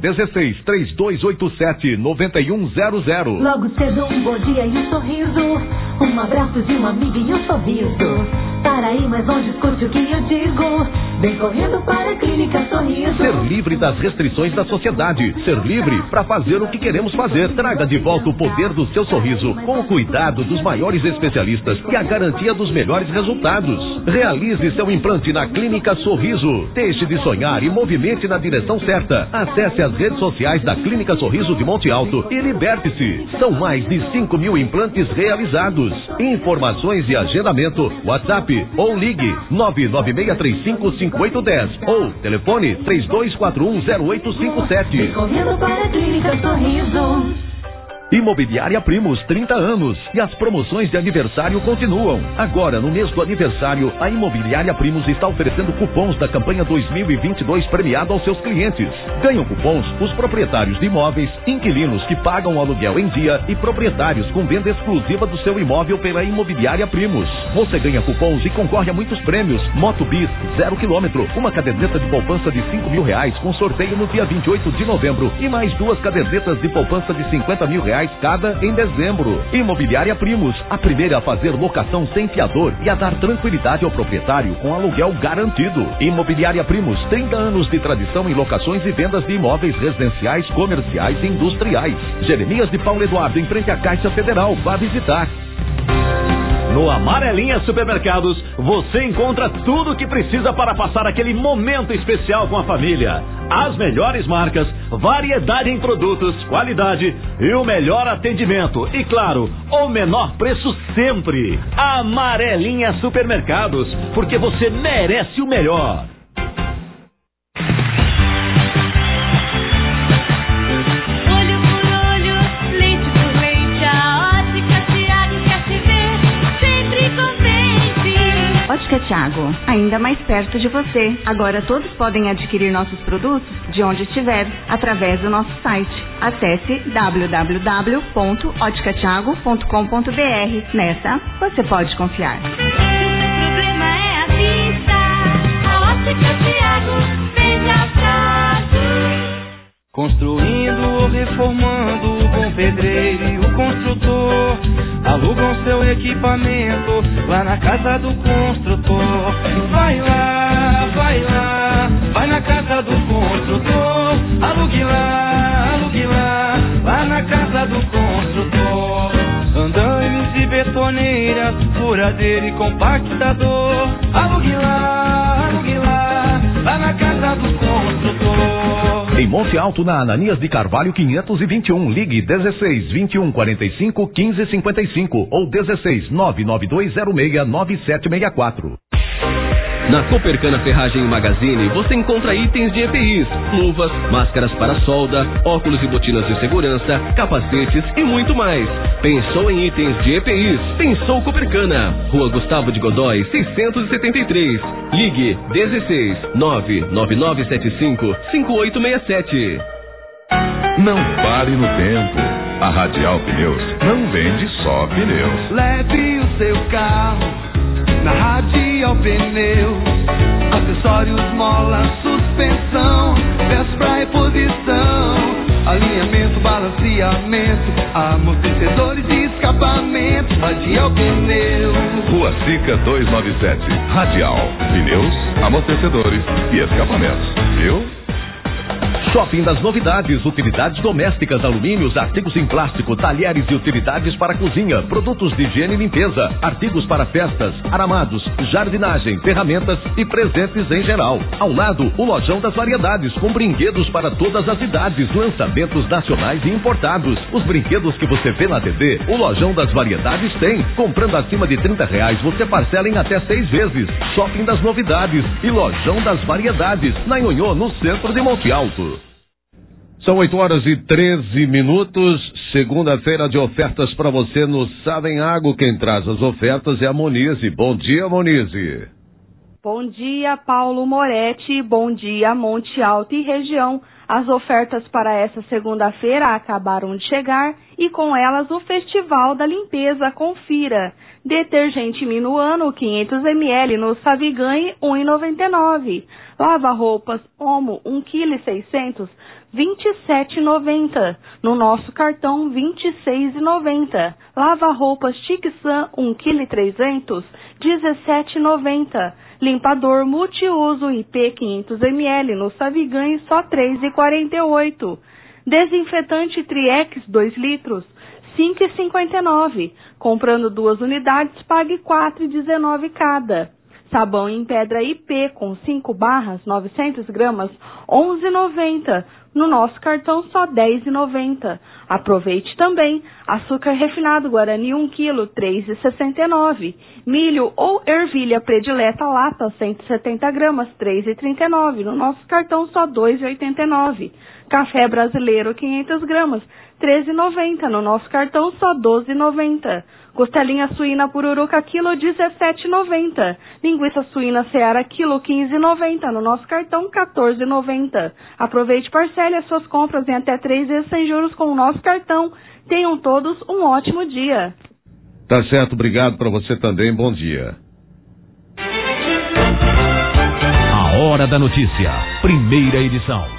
16-3287-9100. Logo cedo um bom dia e um sorriso, um abraço de uma amiga e um sorriso. Para ir mais longe, escute o que eu digo. Vem correndo para a Clínica Sorriso. Ser livre das restrições da sociedade. Ser livre para fazer o que queremos fazer. Traga de volta o poder do seu sorriso, com o cuidado dos maiores especialistas e a garantia dos melhores resultados. Realize seu implante na Clínica Sorriso. Deixe de sonhar e movimente na direção certa. Acesse as redes sociais da Clínica Sorriso de Monte Alto e liberte-se. São mais de 5.000 implantes realizados. Informações e agendamento, WhatsApp ou ligue 99635 5810 ou telefone 32410857. Correndo para a Clínica Sorriso. Imobiliária Primos, 30 anos. E as promoções de aniversário continuam. Agora, no mês do aniversário, a Imobiliária Primos está oferecendo cupons da campanha 2022 premiado aos seus clientes. Ganham cupons os proprietários de imóveis, inquilinos que pagam o aluguel em dia e proprietários com venda exclusiva do seu imóvel pela Imobiliária Primos. Você ganha cupons e concorre a muitos prêmios. Moto Bis, 0 km, uma caderneta de poupança de R$5.000 com sorteio no dia 28 de novembro e mais 2 cadernetas de poupança de R$50.000 cada em dezembro. Imobiliária Primos, a primeira a fazer locação sem fiador e a dar tranquilidade ao proprietário com aluguel garantido. Imobiliária Primos, 30 anos de tradição em locações e vendas de imóveis residenciais, comerciais e industriais. Jeremias de Paulo Eduardo, em frente à Caixa Federal. Vá visitar. No Amarelinha Supermercados, você encontra tudo o que precisa para passar aquele momento especial com a família. As melhores marcas, variedade em produtos, qualidade e o melhor atendimento. E claro, o menor preço sempre. Amarelinha Supermercados, porque você merece o melhor. Ótica Thiago, ainda mais perto de você. Agora todos podem adquirir nossos produtos de onde estiver, através do nosso site. Acesse www.oticathiago.com.br. Nessa, você pode confiar. O problema é a vista. A Ótica Thiago vem de atraso. Construindo ou reformando com pedreiro e o construtor alugam seu equipamento lá na casa do construtor. Vai lá, vai na casa do construtor. Alugue lá, lá na casa do construtor. Andames e betoneiras, furadeira e compactador. Alugue lá, lá na casa do construtor. Em Monte Alto, na Ananias de Carvalho 521, ligue 16 21 45 15 55 ou 16 99206 9764. Na Copercana Ferragem e Magazine, você encontra itens de EPIs, luvas, máscaras para solda, óculos e botinas de segurança, capacetes e muito mais. Pensou em itens de EPIs? Pensou Copercana. Rua Gustavo de Godói, 673. Ligue 16 99975 5867. Não pare no tempo. A Radial Pneus não vende só pneus. Leve o seu carro na Radial Pneus. Acessórios, mola, suspensão, peças pra reposição, alinhamento, balanceamento, amortecedores e escapamento. Radial Pneus. Rua Sica 297. Radial Pneus, amortecedores e escapamentos. Viu? Shopping das Novidades, utilidades domésticas, alumínios, artigos em plástico, talheres e utilidades para cozinha, produtos de higiene e limpeza, artigos para festas, aramados, jardinagem, ferramentas e presentes em geral. Ao lado, o Lojão das Variedades, com brinquedos para todas as idades, lançamentos nacionais e importados. Os brinquedos que você vê na TV, o Lojão das Variedades tem. Comprando acima de R$30, você parcela em até 6 vezes. Shopping das Novidades e Lojão das Variedades, na Nhonhô, no centro de Monte Alto. São 8h13, segunda-feira de ofertas para você no Savenhago. Quem traz as ofertas é a Monize. Bom dia, Monize. Bom dia, Paulo Moretti. Bom dia, Monte Alto e região. As ofertas para essa segunda-feira acabaram de chegar e com elas o Festival da Limpeza. Confira. Detergente Minuano 500 ml no Saviganhe R$ 1,99. Lava-roupas Omo 1,6 kg R$ 27,90. No nosso cartão R$ 26,90. Lava-roupas Tixan 1,3 kg R$ 17,90. Limpador multiuso IP 500 ml no Saviganhe só R$ 3,48. Desinfetante Triex 2 litros R$ 5,59. Comprando 2 unidades, pague R$ 4,19 cada. Sabão em pedra IP com 5 barras, 900 gramas, R$ 11,90. no nosso cartão só R$10,90. Aproveite também açúcar refinado Guarani 1 kg, R$3,69. Milho ou ervilha predileta lata 170 gramas, R$3,39. No nosso cartão só R$2,89. Café brasileiro 500 gramas, R$13,90. No nosso cartão só R$12,90. Costelinha suína pururuca quilo, R$17,90. Linguiça suína Seara quilo, R$15,90. No nosso cartão, R$14,90. Aproveite e parcele as suas compras em até 3 vezes sem juros com o nosso cartão. Tenham todos um ótimo dia. Tá certo, obrigado para você também, bom dia. A Hora da Notícia, primeira edição.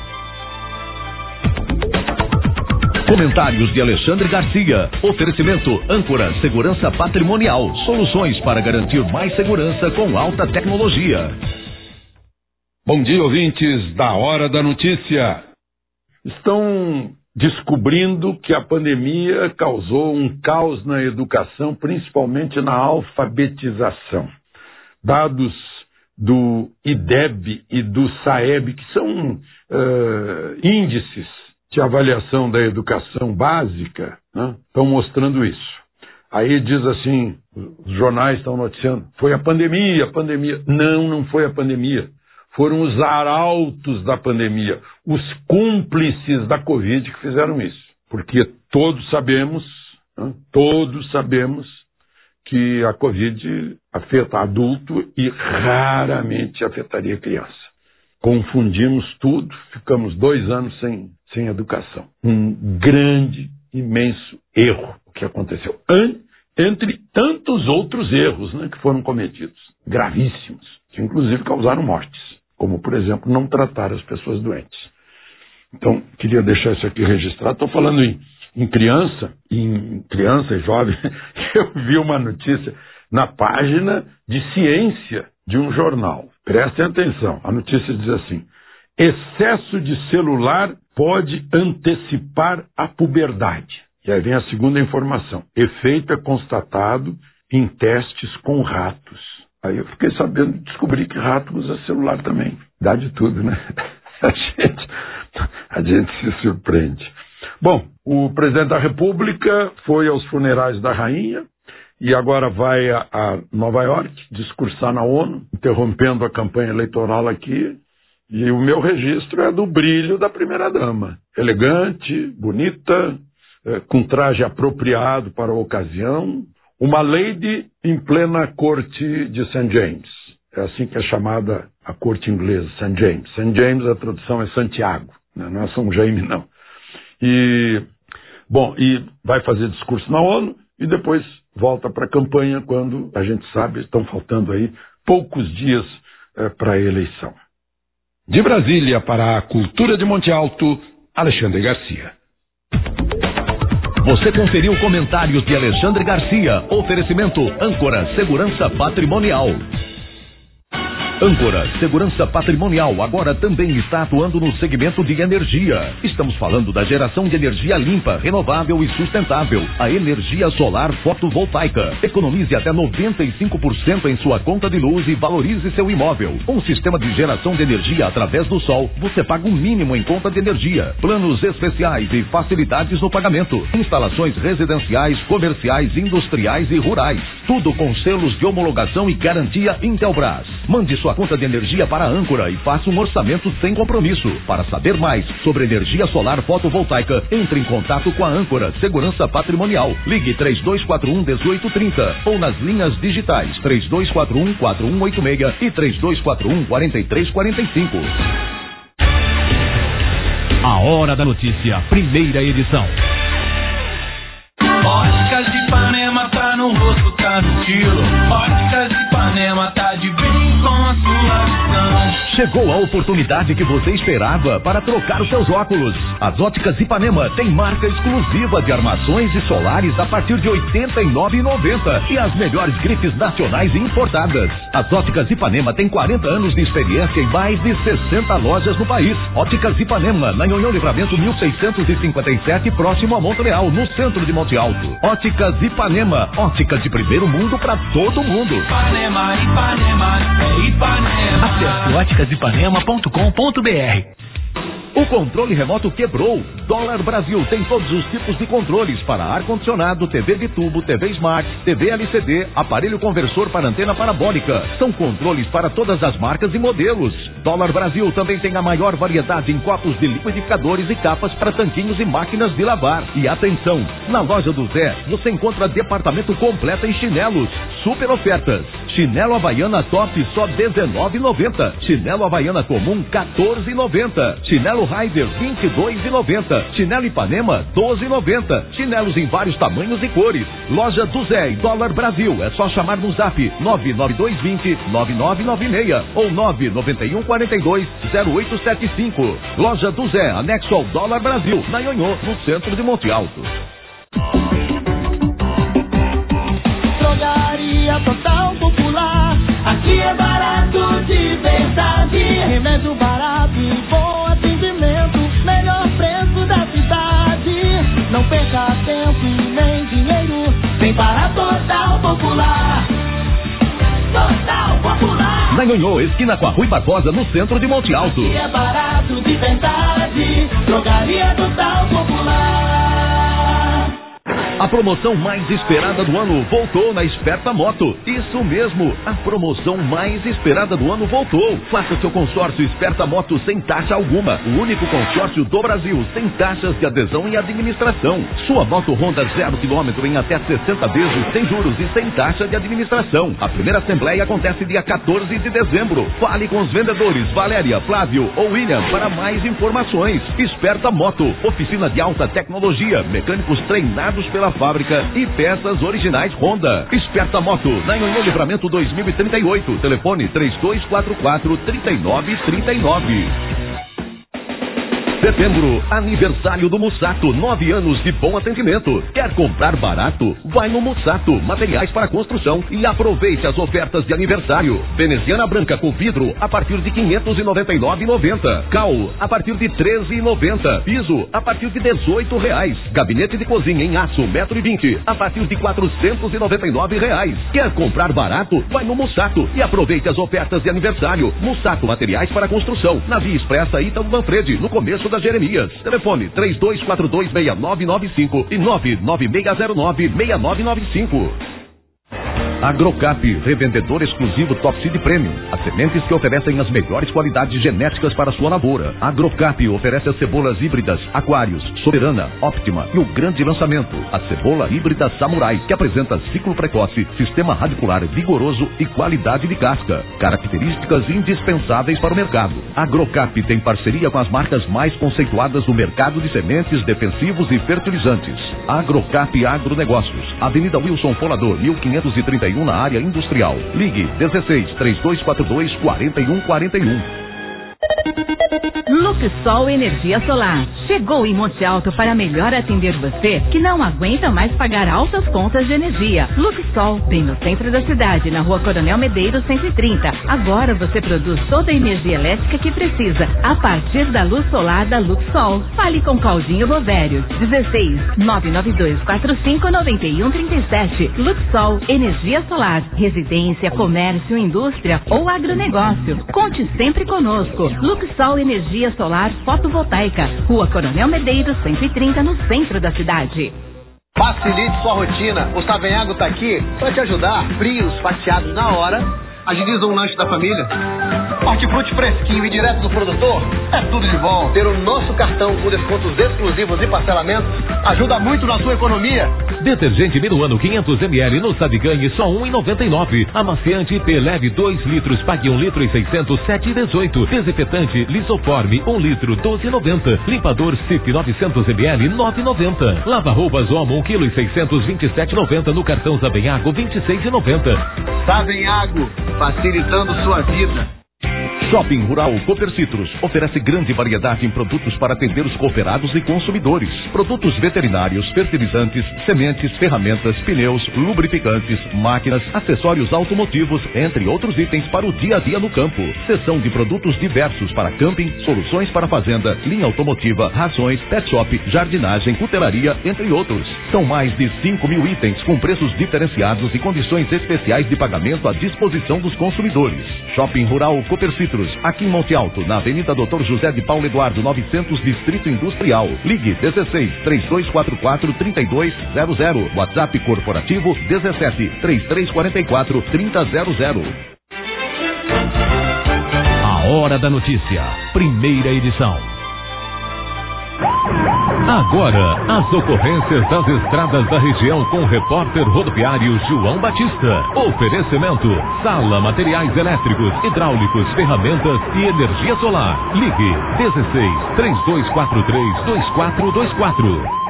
Comentários de Alexandre Garcia. Oferecimento Âncora Segurança Patrimonial. Soluções para garantir mais segurança com alta tecnologia. Bom dia, ouvintes da Hora da Notícia. Estão descobrindo que a pandemia causou um caos na educação, principalmente na alfabetização. Dados do IDEB e do SAEB, que são índices de avaliação da educação básica, né, estão mostrando isso. Aí diz assim, os jornais estão noticiando, foi a pandemia. Não foi a pandemia. Foram os arautos da pandemia, os cúmplices da Covid que fizeram isso. Porque todos sabemos que a Covid afeta adulto e raramente afetaria criança. Confundimos tudo, ficamos 2 anos sem educação. Um grande, imenso erro o que aconteceu. Entre tantos outros erros, né, que foram cometidos, gravíssimos, que inclusive causaram mortes, como, por exemplo, não tratar as pessoas doentes. Então, queria deixar isso aqui registrado. Estou falando em criança e jovem. Eu vi uma notícia na página de ciência de um jornal. Prestem atenção, a notícia diz assim: excesso de celular pode antecipar a puberdade. E aí vem a segunda informação. Efeito é constatado em testes com ratos. Aí eu fiquei sabendo, descobri que rato usa celular também. Dá de tudo, né? A gente se surpreende. Bom, o presidente da República foi aos funerais da rainha e agora vai a Nova York discursar na ONU, interrompendo a campanha eleitoral aqui. E o meu registro é do brilho da primeira-dama. Elegante, bonita, com traje apropriado para a ocasião. Uma lady em plena corte de St. James. É assim que é chamada a corte inglesa, St. James. St. James, a tradução é Santiago, né? Não é São Jaime, não. E vai fazer discurso na ONU e depois volta para a campanha quando, a gente sabe, estão faltando aí poucos dias para a eleição. De Brasília para a Cultura de Monte Alto, Alexandre Garcia. Você conferiu comentários de Alexandre Garcia. Oferecimento Âncora Segurança Patrimonial. Âncora Segurança Patrimonial agora também está atuando no segmento de energia. Estamos falando da geração de energia limpa, renovável e sustentável. A energia solar fotovoltaica. Economize até 95% em sua conta de luz e valorize seu imóvel. Um sistema de geração de energia através do sol. Você paga o mínimo em conta de energia. Planos especiais e facilidades no pagamento. Instalações residenciais, comerciais, industriais e rurais. Tudo com selos de homologação e garantia Intelbras. Mande sua conta de energia para a Âncora e faça um orçamento sem compromisso. Para saber mais sobre energia solar fotovoltaica, entre em contato com a Âncora Segurança Patrimonial. Ligue 3241-1830 ou nas linhas digitais 3241-4186 e 3241-4345. A Hora da Notícia, primeira edição. Óticas de Ipanema tá no rosto, tá no quilo. Óticas de Ipanema tá de bem com a sua visão. Chegou a oportunidade que você esperava para trocar os seus óculos. As Óticas Ipanema tem marca exclusiva de armações e solares a partir de R$ 89,90 e as melhores grifes nacionais importadas. As Óticas Ipanema tem 40 anos de experiência em mais de 60 lojas no país. Óticas Ipanema, na Nhonhão Livramento 1657, próximo a Montreal, no centro de Monte Alto. Óticas Ipanema, óticas de primeiro mundo para todo mundo. Ipanema, Ipanema, é Ipanema. Acesse óticasipanema.com.br. O controle remoto quebrou. Dólar Brasil tem todos os tipos de controles para ar-condicionado, TV de tubo, TV Smart, TV LCD, aparelho conversor para antena parabólica. São controles para todas as marcas e modelos. Dólar Brasil também tem a maior variedade em copos de liquidificadores e capas para tanquinhos e máquinas de lavar. E atenção, na loja do Zé você encontra departamento completo em chinelos. Super ofertas. Chinelo Havaiana Top só R$19,90. Chinelo Havaiana Comum R$14,90. Chinelo Rider R$22,90. Chinelo Ipanema R$12,90. Chinelos em vários tamanhos e cores. Loja do Zé e Dólar Brasil. É só chamar no zap 99220-9996 ou 99142-0875. Loja do Zé, anexo ao Dólar Brasil, na Nhonhô, no centro de Monte Alto. Drogaria Total Popular, aqui é barato de verdade. Remédio barato e bom atendimento, melhor preço da cidade. Não perca tempo e nem dinheiro, vem para Total Popular. Total Popular. Na Nhonhô, esquina com a Rui Barbosa, no centro de Monte Alto. Aqui é barato de verdade, Drogaria Total Popular. A promoção mais esperada do ano voltou na Esperta Moto. Isso mesmo, a promoção mais esperada do ano voltou. Faça seu consórcio Esperta Moto sem taxa alguma. O único consórcio do Brasil sem taxas de adesão e administração. Sua moto Honda 0 km em até 60 vezes sem juros e sem taxa de administração. A primeira assembleia acontece dia 14 de dezembro. Fale com os vendedores Valéria, Flávio ou William para mais informações. Esperta Moto, oficina de alta tecnologia, mecânicos treinados pela fábrica e peças originais Honda. Esperta Moto, na Nhonhô Livramento 2038. Telefone 3244-3939. Setembro, aniversário do Mussato, 9 anos de bom atendimento. Quer comprar barato? Vai no Mussato, materiais para construção e aproveite as ofertas de aniversário. Veneziana branca com vidro a partir de R$599,90. Cal a partir de R$13,90. Piso a partir de R$18. Gabinete de cozinha em aço 1,20 m a partir de R$499. Quer comprar barato? Vai no Mussato e aproveite as ofertas de aniversário. Mussato, materiais para construção, na Via Expressa Ítalo Manfredi, no começo da Jeremias. Telefone 3242-6995 e 99609-6995. Agrocap, revendedor exclusivo Top Seed Premium. As sementes que oferecem as melhores qualidades genéticas para sua lavoura. Agrocap oferece as cebolas híbridas Aquários, Soberana, Optima e o grande lançamento, a cebola híbrida Samurai, que apresenta ciclo precoce, sistema radicular vigoroso e qualidade de casca. Características indispensáveis para o mercado. Agrocap tem parceria com as marcas mais conceituadas do mercado de sementes, defensivos e fertilizantes. Agrocap Agronegócios, Avenida Wilson Folador, 1531, na área industrial. Ligue 16-3242-4141. Luxol Energia Solar. Chegou em Monte Alto para melhor atender você que não aguenta mais pagar altas contas de energia. Luxol, bem no centro da cidade, na Rua Coronel Medeiros 130. Agora você produz toda a energia elétrica que precisa a partir da luz solar da Luxol. Fale com Claudinho Bovério. 16-99245-9137. Luxol Energia Solar. Residência, comércio, indústria ou agronegócio. Conte sempre conosco. Luxol Energia Solar Fotovoltaica, Rua Coronel Medeiros 130, no centro da cidade. Facilite sua rotina. O Savenhago tá aqui para te ajudar. Frios, fatiados na hora, agiliza um lanche da família. Hortifruti fresquinho e direto do produtor, é tudo de bom. Ter o nosso cartão com descontos exclusivos e parcelamentos ajuda muito na sua economia. Detergente Minuano 500 ml no Sabiganhe só R$1,99. Amaciante IP leve 2 litros, pague 1 litro e 600, 7,18. Desinfetante Lisoforme 1 litro, 12,90. Limpador Cif 900 ml, 9,90. Lava roupas Omo 1 kg e 600, 27,90 no cartão Savenhago, 26,90. Savenhago, facilitando sua vida. Shopping Rural Cooper Citrus oferece grande variedade em produtos para atender os cooperados e consumidores. Produtos veterinários, fertilizantes, sementes, ferramentas, pneus, lubrificantes, máquinas, acessórios automotivos, entre outros itens para o dia a dia no campo. Seção de produtos diversos para camping, soluções para fazenda, linha automotiva, rações, pet shop, jardinagem, cutelaria, entre outros. São mais de 5.000 itens com preços diferenciados e condições especiais de pagamento à disposição dos consumidores. Shopping Rural Cooper Citrus, metros, aqui em Monte Alto, na Avenida Doutor José de Paulo Eduardo, 900, Distrito Industrial. Ligue 16-3244-3200. WhatsApp corporativo 17-3344-3000. A Hora da Notícia, primeira edição. Agora, as ocorrências das estradas da região com o repórter rodoviário João Batista. Oferecimento: Sala Materiais Elétricos, Hidráulicos, Ferramentas e Energia Solar. Ligue 16-3243-2424.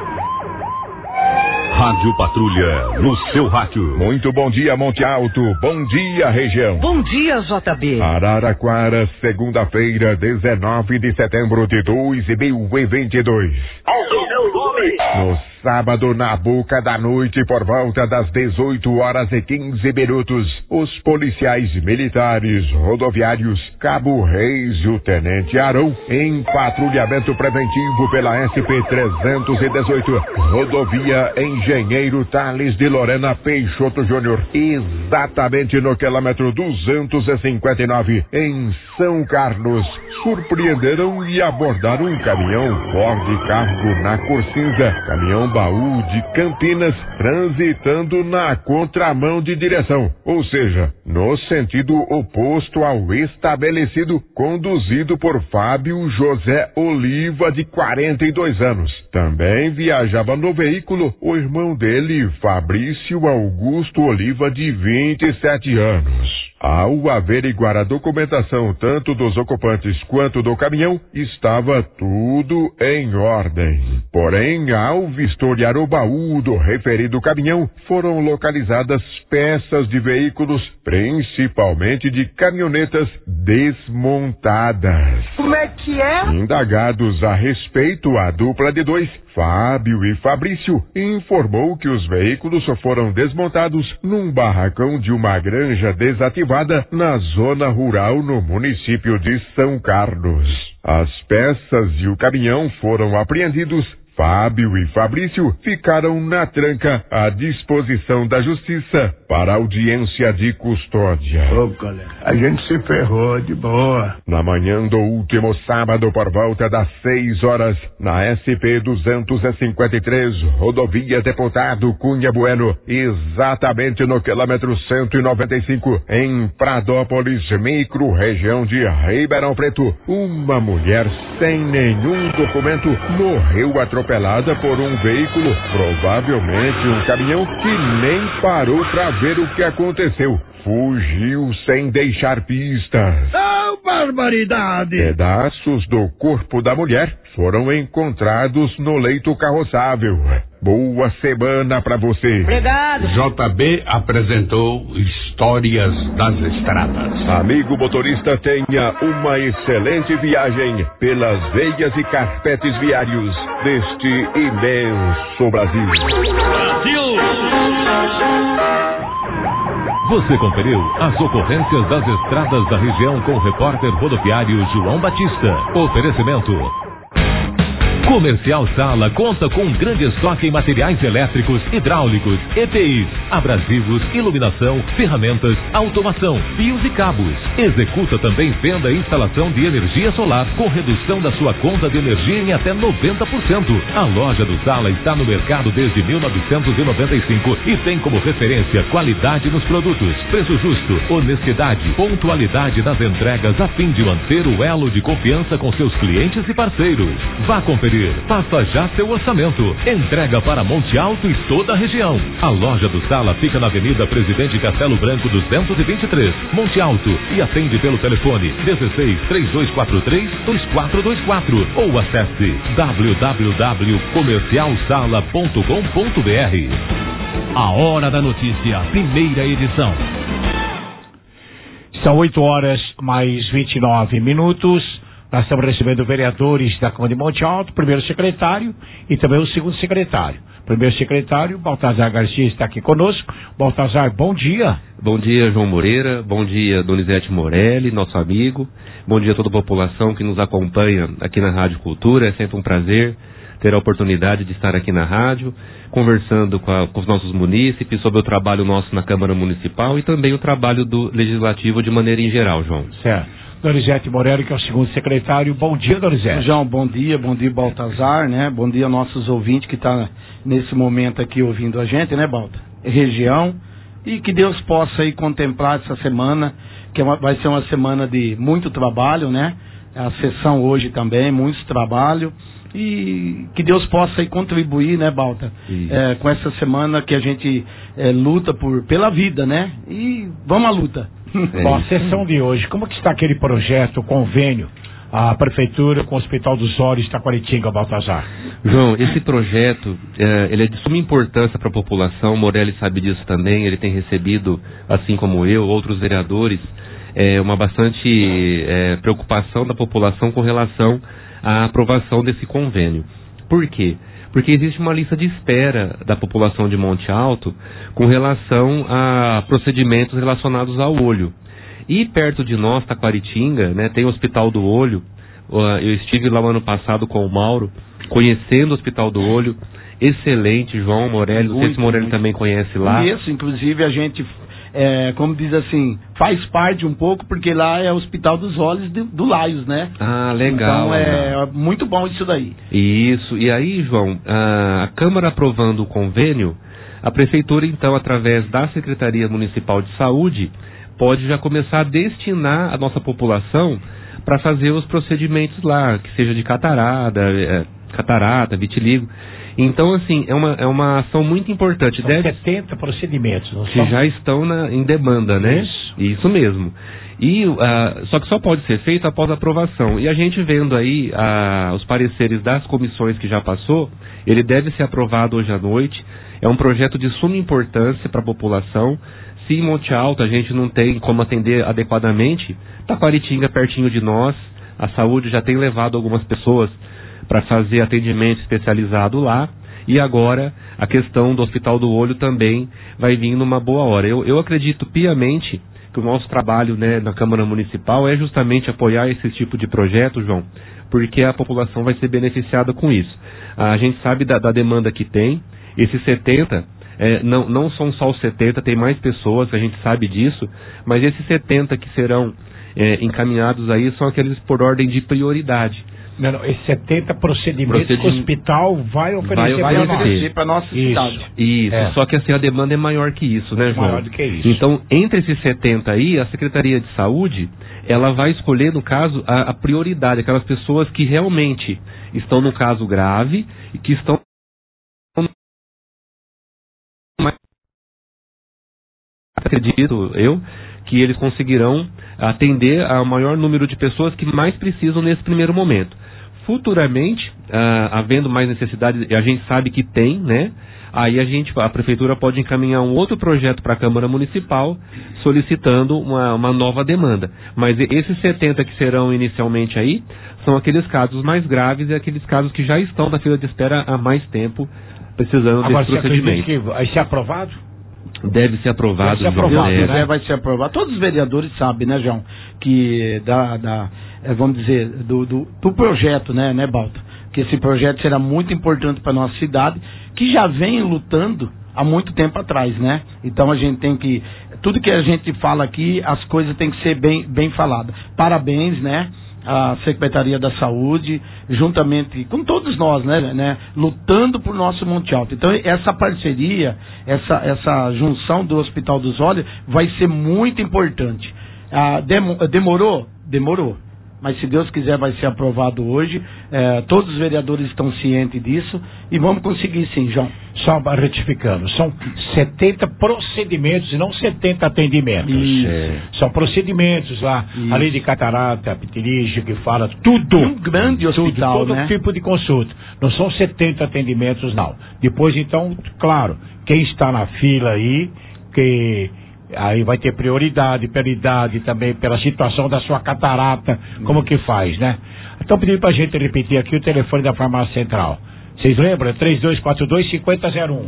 Rádio Patrulha, no seu rádio. Muito bom dia, Monte Alto. Bom dia, região. Bom dia, JB. Araraquara, segunda-feira, 19 de setembro de 2022. Meu nome. No sábado, na boca da noite, por volta das 18h15, os policiais militares rodoviários Cabo Reis e o Tenente Arão, em patrulhamento preventivo pela SP-318, rodovia Engenheiro Tales de Lorena Peixoto Júnior, exatamente no quilômetro 259, em São Carlos, surpreenderam e abordaram um caminhão Ford Cargo na cor cinza, caminhão baú de Campinas, transitando na contramão de direção, ou seja, no sentido oposto ao estabelecido, conduzido por Fábio José Oliva, de 42 anos. Também viajava no veículo o irmão dele, Fabrício Augusto Oliva, de 27 anos. Ao averiguar a documentação tanto dos ocupantes quanto do caminhão, estava tudo em ordem. Porém, ao vistoriar o baú do referido caminhão, foram localizadas peças de veículos, principalmente de caminhonetas desmontadas. Como é que é? Indagados a respeito, a dupla de dois, Fábio e Fabrício, informou que os veículos foram desmontados num barracão de uma granja desativada na zona rural no município de São Carlos. As peças e o caminhão foram apreendidos. Fábio e Fabrício ficaram na tranca à disposição da justiça para audiência de custódia. Ô, galera, a gente se ferrou de boa. Na manhã do último sábado, por volta das 6 horas, na SP-253, rodovia Deputado Cunha Bueno, exatamente no quilômetro 195, em Pradópolis, micro-região de Ribeirão Preto, uma mulher sem nenhum documento morreu atropelada por um veículo, provavelmente um caminhão, que nem parou para ver o que aconteceu. Fugiu sem deixar pistas. Oh, barbaridade! Pedaços do corpo da mulher foram encontrados no leito carroçável. Boa semana pra você. Obrigado. JB apresentou Histórias das Estradas. Amigo motorista, tenha uma excelente viagem pelas veias e carpetes viários deste imenso Brasil. Você conferiu as ocorrências das estradas da região com o repórter rodoviário João Batista. Oferecimento: Comercial Sala conta com um grande estoque em materiais elétricos, hidráulicos, EPIs, abrasivos, iluminação, ferramentas, automação, fios e cabos. Executa também venda e instalação de energia solar com redução da sua conta de energia em até 90%. A loja do Sala está no mercado desde 1995 e tem como referência qualidade nos produtos, preço justo, honestidade, pontualidade nas entregas a fim de manter o elo de confiança com seus clientes e parceiros. Vá conferir. Faça já seu orçamento. Entrega para Monte Alto e toda a região. A loja do Sala fica na Avenida Presidente Castelo Branco 223, Monte Alto, e atende pelo telefone 16-3243-2424 ou acesse www.comercialsala.com.br. A Hora da Notícia, primeira edição. São 8 horas mais 29 minutos. Nós estamos recebendo vereadores da Câmara de Monte Alto, primeiro secretário e também o segundo secretário. Primeiro secretário, Baltazar Garcia, está aqui conosco. Baltazar, bom dia. Bom dia, João Moreira. Bom dia, Donizete Morelli, nosso amigo. Bom dia a toda a população que nos acompanha aqui na Rádio Cultura. É sempre um prazer ter a oportunidade de estar aqui na rádio, conversando com os nossos munícipes sobre o trabalho nosso na Câmara Municipal e também o trabalho do Legislativo de maneira em geral, João. Certo. Donizete Morelli, que é o segundo secretário. Bom dia, Donizete. João, bom dia Baltazar, né? Bom dia nossos ouvintes que estão nesse momento aqui ouvindo a gente, né, Balta? Região, e que Deus possa aí contemplar essa semana, que vai ser uma semana de muito trabalho, né? A sessão hoje também, muito trabalho, e que Deus possa aí contribuir, né, Balta? Com essa semana que a gente luta pela vida, né? E vamos à luta. Bom, a sessão de hoje, como que está aquele projeto, o convênio, a Prefeitura com o Hospital dos Olhos de Taquaritinga, Baltazar? João, esse projeto, ele é de suma importância para a população, o Morelli sabe disso também, ele tem recebido, assim como eu, outros vereadores, uma bastante preocupação da população com relação à aprovação desse convênio. Por quê? Porque existe uma lista de espera da população de Monte Alto com relação a procedimentos relacionados ao olho. E perto de nós, Taquaritinga, né, tem o Hospital do Olho. Eu estive lá no ano passado com o Mauro, conhecendo o Hospital do Olho. Excelente, João Morelli. Não sei se o Morelli também conhece lá. Isso, inclusive a gente, como diz assim, faz parte um pouco, porque lá é o Hospital dos Olhos do Laios, né? Ah, legal. Então é muito bom isso daí. Isso. E aí, João, a Câmara aprovando o convênio, a Prefeitura, então, através da Secretaria Municipal de Saúde, pode já começar a destinar a nossa população para fazer os procedimentos lá, que seja de catarata, vitiligo. Então, assim, é uma ação muito importante. São 70 procedimentos. Não que já estão em demanda, né? Isso mesmo. E, só que só pode ser feito após a aprovação. E a gente vendo aí os pareceres das comissões que já passou, ele deve ser aprovado hoje à noite. É um projeto de suma importância para a população. Se em Monte Alto a gente não tem como atender adequadamente, Taquaritinga pertinho de nós, a saúde já tem levado algumas pessoas para fazer atendimento especializado lá, e agora a questão do Hospital do Olho também vai vir numa boa hora. Eu acredito piamente que o nosso trabalho, né, na Câmara Municipal é justamente apoiar esse tipo de projeto, João, porque a população vai ser beneficiada com isso. A gente sabe da demanda que tem, esses 70... não são só os 70, tem mais pessoas, a gente sabe disso, mas esses 70 que serão encaminhados aí são aqueles por ordem de prioridade. Não, esses 70 procedimentos que o hospital vai oferecer para a nossa cidade. Isso, só que assim, a demanda é maior que isso, né, João? Maior do que isso. Então, entre esses 70 aí, a Secretaria de Saúde, ela vai escolher, no caso, a prioridade, aquelas pessoas que realmente estão no caso grave e que estão... Acredito eu que eles conseguirão atender ao maior número de pessoas que mais precisam nesse primeiro momento. Futuramente, havendo mais necessidade, a gente sabe que tem, né? Aí a Prefeitura pode encaminhar um outro projeto para a Câmara Municipal solicitando uma nova demanda. Mas esses 70 que serão inicialmente aí são aqueles casos mais graves e aqueles casos que já estão na fila de espera há mais tempo precisando desse procedimento. Que vai ser aprovado? Deve ser aprovado, João. Vai ser aprovado. Todos os vereadores sabem, né, João, que vamos dizer, do projeto, né, Balta? Que esse projeto será muito importante para a nossa cidade, que já vem lutando há muito tempo atrás, né? Então a gente tem que... Tudo que a gente fala aqui, as coisas têm que ser bem faladas. Parabéns, né? A Secretaria da Saúde, juntamente com todos nós, né, lutando por nosso Monte Alto. Então, essa parceria, essa junção do Hospital dos Olhos vai ser muito importante. Demorou? Demorou. Mas se Deus quiser vai ser aprovado hoje. Todos os vereadores estão cientes disso e vamos conseguir sim, João. Só retificando, são 70 procedimentos e não 70 atendimentos. São procedimentos lá, além de catarata, pitirígio, que fala tudo. Um grande hospital, todo tipo de consulta. Não são 70 atendimentos, não. Depois, então, claro, quem está na fila aí, que... Aí vai ter prioridade também pela situação da sua catarata, como que faz, né? Então pedi pra gente repetir aqui o telefone da Farmácia Central. Vocês lembram? 3242-5001.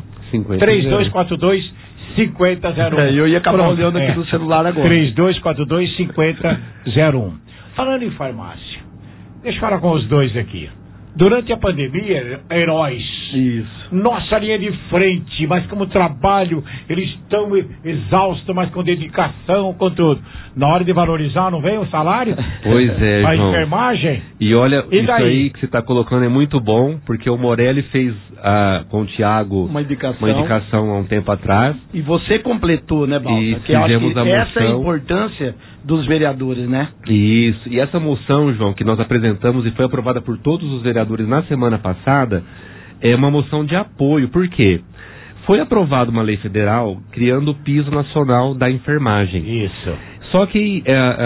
3242-5001. Eu ia acabar olhando aqui no celular agora. 3242-5001. Falando em farmácia, deixa eu falar com os dois aqui. Durante a pandemia, heróis Isso. Nossa linha de frente, mas como trabalho, eles estão exaustos, mas com dedicação, com tudo. Na hora de valorizar, não vem o salário? Pois é, a João. enfermagem? E olha, E isso daí? aí que você está colocando é muito bom, porque o Morelli fez com o Tiago uma indicação há um tempo atrás. E você completou, né, Balta? E que eu acho fizemos que a essa é a moção. importância dos vereadores, né? Isso. E essa moção, João, que nós apresentamos e foi aprovada por todos os vereadores na semana passada, é uma moção de apoio. Por quê? Foi aprovada uma lei federal criando o piso nacional da enfermagem. Isso. Só que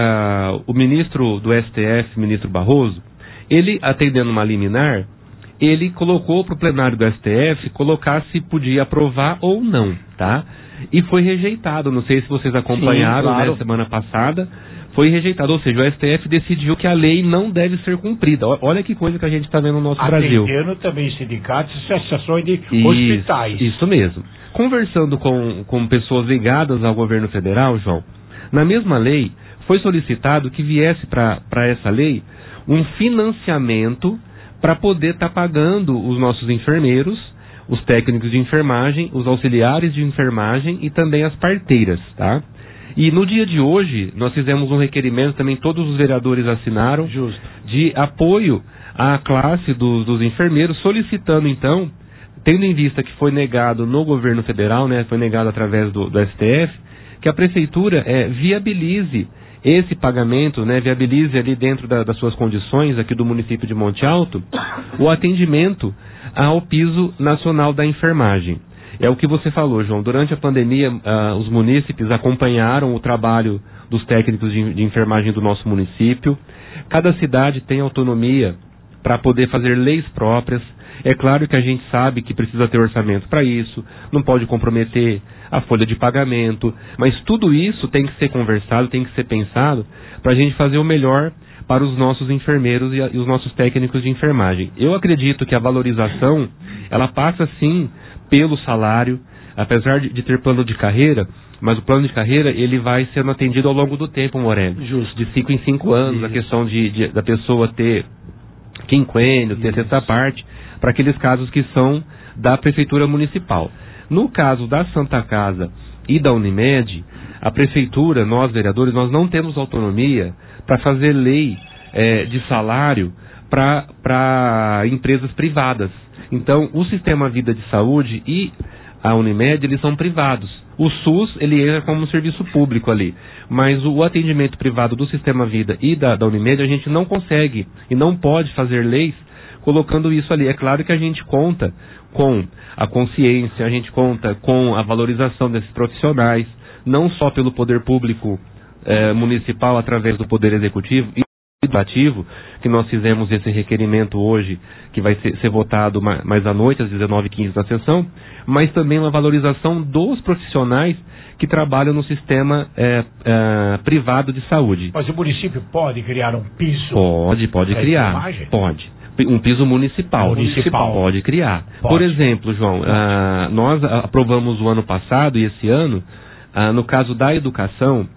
o ministro do STF, ministro Barroso, ele, atendendo uma liminar, ele colocou para o plenário do STF colocar se podia aprovar ou não, tá? E foi rejeitado. Não sei se vocês acompanharam. Sim, claro. Né, semana passada. Foi rejeitado, ou seja, o STF decidiu que a lei não deve ser cumprida. Olha que coisa que a gente está vendo no nosso Brasil. Atendendo também sindicatos e associações de hospitais. Isso mesmo. Conversando com pessoas ligadas ao governo federal, João, na mesma lei foi solicitado que viesse para essa lei um financiamento para poder estar pagando os nossos enfermeiros, os técnicos de enfermagem, os auxiliares de enfermagem e também as parteiras, tá? E no dia de hoje, nós fizemos um requerimento, também todos os vereadores assinaram, Justo. De apoio à classe dos enfermeiros, solicitando então, tendo em vista que foi negado no governo federal, né, foi negado através do STF, que a prefeitura viabilize esse pagamento, né, viabilize ali dentro das suas condições, aqui do município de Monte Alto, o atendimento ao piso nacional da enfermagem. É o que você falou, João. Durante a pandemia, os munícipes acompanharam o trabalho dos técnicos de enfermagem do nosso município. Cada cidade tem autonomia para poder fazer leis próprias. É claro que a gente sabe que precisa ter orçamento para isso, não pode comprometer a folha de pagamento, mas tudo isso tem que ser conversado, tem que ser pensado para a gente fazer o melhor para os nossos enfermeiros e os nossos técnicos de enfermagem. Eu acredito que a valorização, ela passa sim pelo salário, apesar de ter plano de carreira, mas o plano de carreira ele vai sendo atendido ao longo do tempo, Morelli. Justo. De 5 em 5 anos, a questão da pessoa ter quinquênio, ter sexta parte, para aqueles casos que são da Prefeitura Municipal. No caso da Santa Casa e da Unimed, a Prefeitura, nós vereadores, nós não temos autonomia para fazer lei de salário para empresas privadas. Então, o Sistema Vida de Saúde e a Unimed, eles são privados. O SUS, ele entra como um serviço público ali. Mas o atendimento privado do Sistema Vida e da Unimed, a gente não consegue e não pode fazer leis colocando isso ali. É claro que a gente conta com a consciência, a gente conta com a valorização desses profissionais, não só pelo poder público municipal, através do Poder Executivo e legislativo, que nós fizemos esse requerimento hoje, que vai ser votado mais à noite, às 19h15 na sessão, mas também uma valorização dos profissionais que trabalham no sistema privado de saúde. Mas o município pode criar um piso? Pode criar. Enfermagem? Pode. Um piso municipal. Pode criar. Pode. Por exemplo, João, nós aprovamos o ano passado e esse ano, no caso da educação,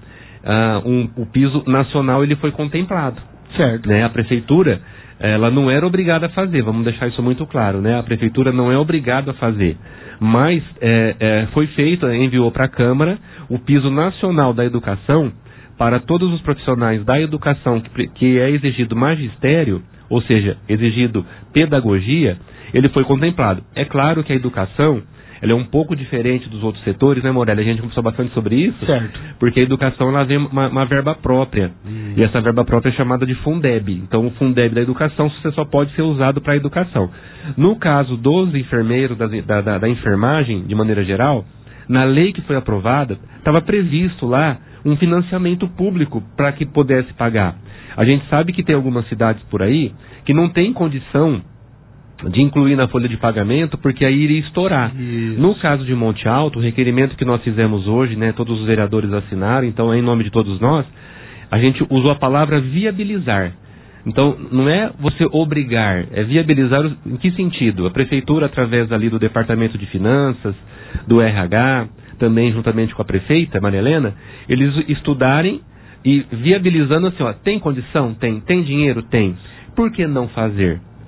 o piso nacional ele foi contemplado. Certo. Né? A prefeitura, ela não era obrigada a fazer, vamos deixar isso muito claro, né? A prefeitura não é obrigada a fazer, mas foi feito, enviou para a Câmara o piso nacional da educação para todos os profissionais da educação que é exigido magistério, ou seja, exigido pedagogia, ele foi contemplado. É claro que a educação, ela é um pouco diferente dos outros setores, né, Morelli? A gente conversou bastante sobre isso. Certo. Porque a educação, ela vem uma verba própria. E essa verba própria é chamada de Fundeb. Então, o Fundeb da educação, você só pode ser usado para a educação. No caso dos enfermeiros, da enfermagem, de maneira geral, na lei que foi aprovada, estava previsto lá um financiamento público para que pudesse pagar. A gente sabe que tem algumas cidades por aí que não tem condição de incluir na folha de pagamento, porque aí iria estourar. Isso. No caso de Monte Alto, o requerimento que nós fizemos hoje, né, todos os vereadores assinaram, então em nome de todos nós, a gente usou a palavra viabilizar. Então, não é você obrigar, é viabilizar. Em que sentido? A prefeitura, através ali do Departamento de Finanças, do RH, também juntamente com a prefeita, Maria Helena, eles estudarem e viabilizando assim, ó, tem condição? Tem. Tem dinheiro? Tem. Por que não fazer?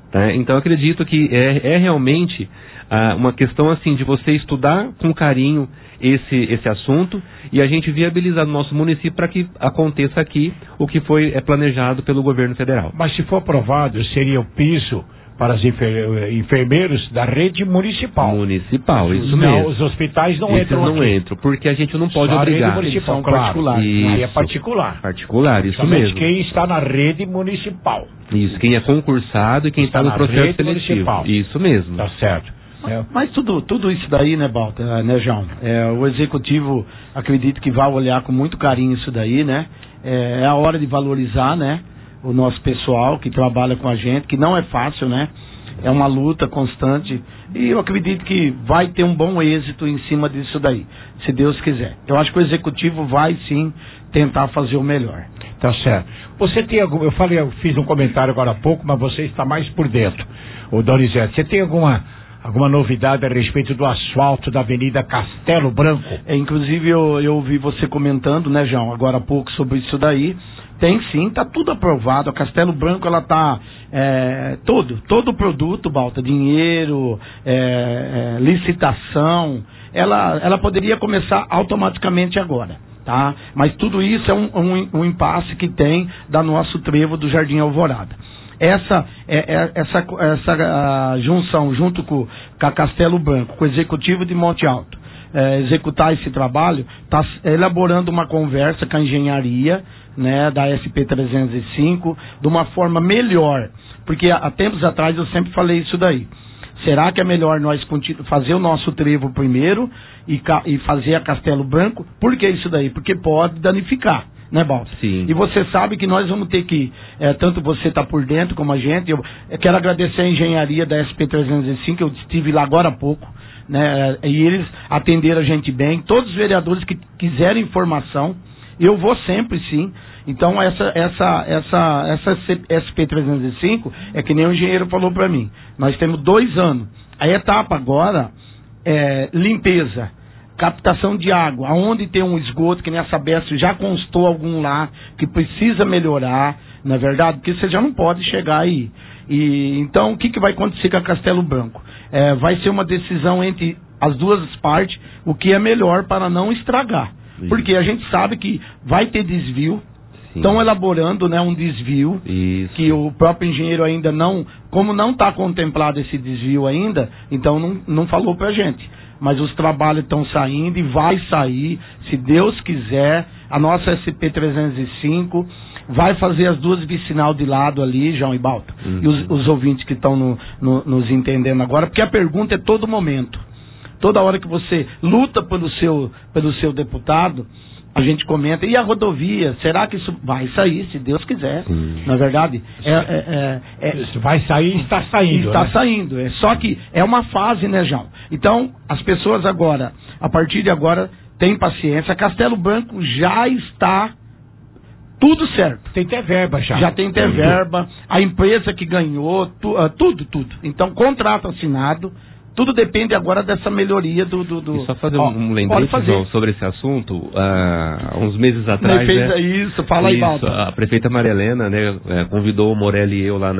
Tá? Então, eu acredito que é realmente uma questão assim de você estudar com carinho esse assunto e a gente viabilizar no nosso município para que aconteça aqui o que foi planejado pelo governo federal. Mas se for aprovado, seria o piso para os enfermeiros da rede municipal. Municipal, isso mesmo. Os hospitais não Esses entram não aqui. entram, porque a gente não pode Só obrigar. a rede municipal, São claro. particulares. Aí é particular. Particular, isso somente mesmo. quem está na rede municipal. Isso, quem é concursado e quem está no processo rede seletivo. municipal. Isso mesmo. Tá certo. Mas tudo isso daí, né, Balta, né, João? O executivo acredito que vai olhar com muito carinho isso daí, né? É a hora de valorizar, né, o nosso pessoal que trabalha com a gente, que não é fácil, né? É uma luta constante e eu acredito que vai ter um bom êxito em cima disso daí, se Deus quiser. Eu acho que o executivo vai sim tentar fazer o melhor. Tá certo. Você tem algum, eu fiz um comentário agora há pouco, mas você está mais por dentro. O Donizete, você tem alguma novidade a respeito do asfalto da Avenida Castelo Branco? Inclusive eu ouvi você comentando, né, João, agora há pouco sobre isso daí. Tem sim, tá tudo aprovado. A Castelo Branco, ela tá todo o produto, Balta, dinheiro, licitação, ela poderia começar automaticamente agora, tá? Mas tudo isso é um impasse que tem da nosso trevo do Jardim Alvorada. Essa junção junto com a Castelo Branco, com o Executivo de Monte Alto, executar esse trabalho, está elaborando uma conversa com a engenharia, né, da SP-305, de uma forma melhor, porque há tempos atrás eu sempre falei isso daí. Será que é melhor nós fazer o nosso trevo primeiro e fazer a Castelo Branco? Por que isso daí? Porque pode danificar, né, Balta? Sim. E você sabe que nós vamos ter que, tanto você está por dentro como a gente, eu quero agradecer a engenharia da SP-305, eu estive lá agora há pouco, né, e eles atenderam a gente bem, todos os vereadores que quiserem informação, eu vou sempre sim. Então essa SP-305 é que nem o engenheiro falou para mim. Nós temos 2 anos. A etapa agora é limpeza, captação de água, aonde tem um esgoto, que nem a Sabesp já constou algum lá, que precisa melhorar, não é verdade? Porque você já não pode chegar aí. Então o que vai acontecer com a Castelo Branco? Vai ser uma decisão entre as duas partes, o que é melhor para não estragar. Porque a gente sabe que vai ter desvio. Estão elaborando, né, um desvio. Isso. Que o próprio engenheiro ainda não, como não está contemplado esse desvio ainda, então não falou pra gente. Mas os trabalhos estão saindo e vai sair, se Deus quiser. A nossa SP-305 vai fazer as duas vicinal de lado ali, João e Balta. E os ouvintes que estão nos entendendo agora, porque a pergunta é todo momento. Toda hora que você luta pelo seu deputado, a gente comenta, e a rodovia, será que isso vai sair, se Deus quiser, na verdade? Vai sair e está saindo. Está né? saindo, só que é uma fase, né, João? Então, as pessoas agora, a partir de agora, têm paciência. Castelo Branco já está tudo certo. Tem até verba já. Já tem até verba, a empresa que ganhou, tudo. Então, contrato assinado. Tudo depende agora dessa melhoria do... E só fazer um lembrete, João, sobre esse assunto. Há uns meses atrás, né? Isso, fala aí, Balta. A prefeita Maria Helena, né, convidou o Morelli e eu lá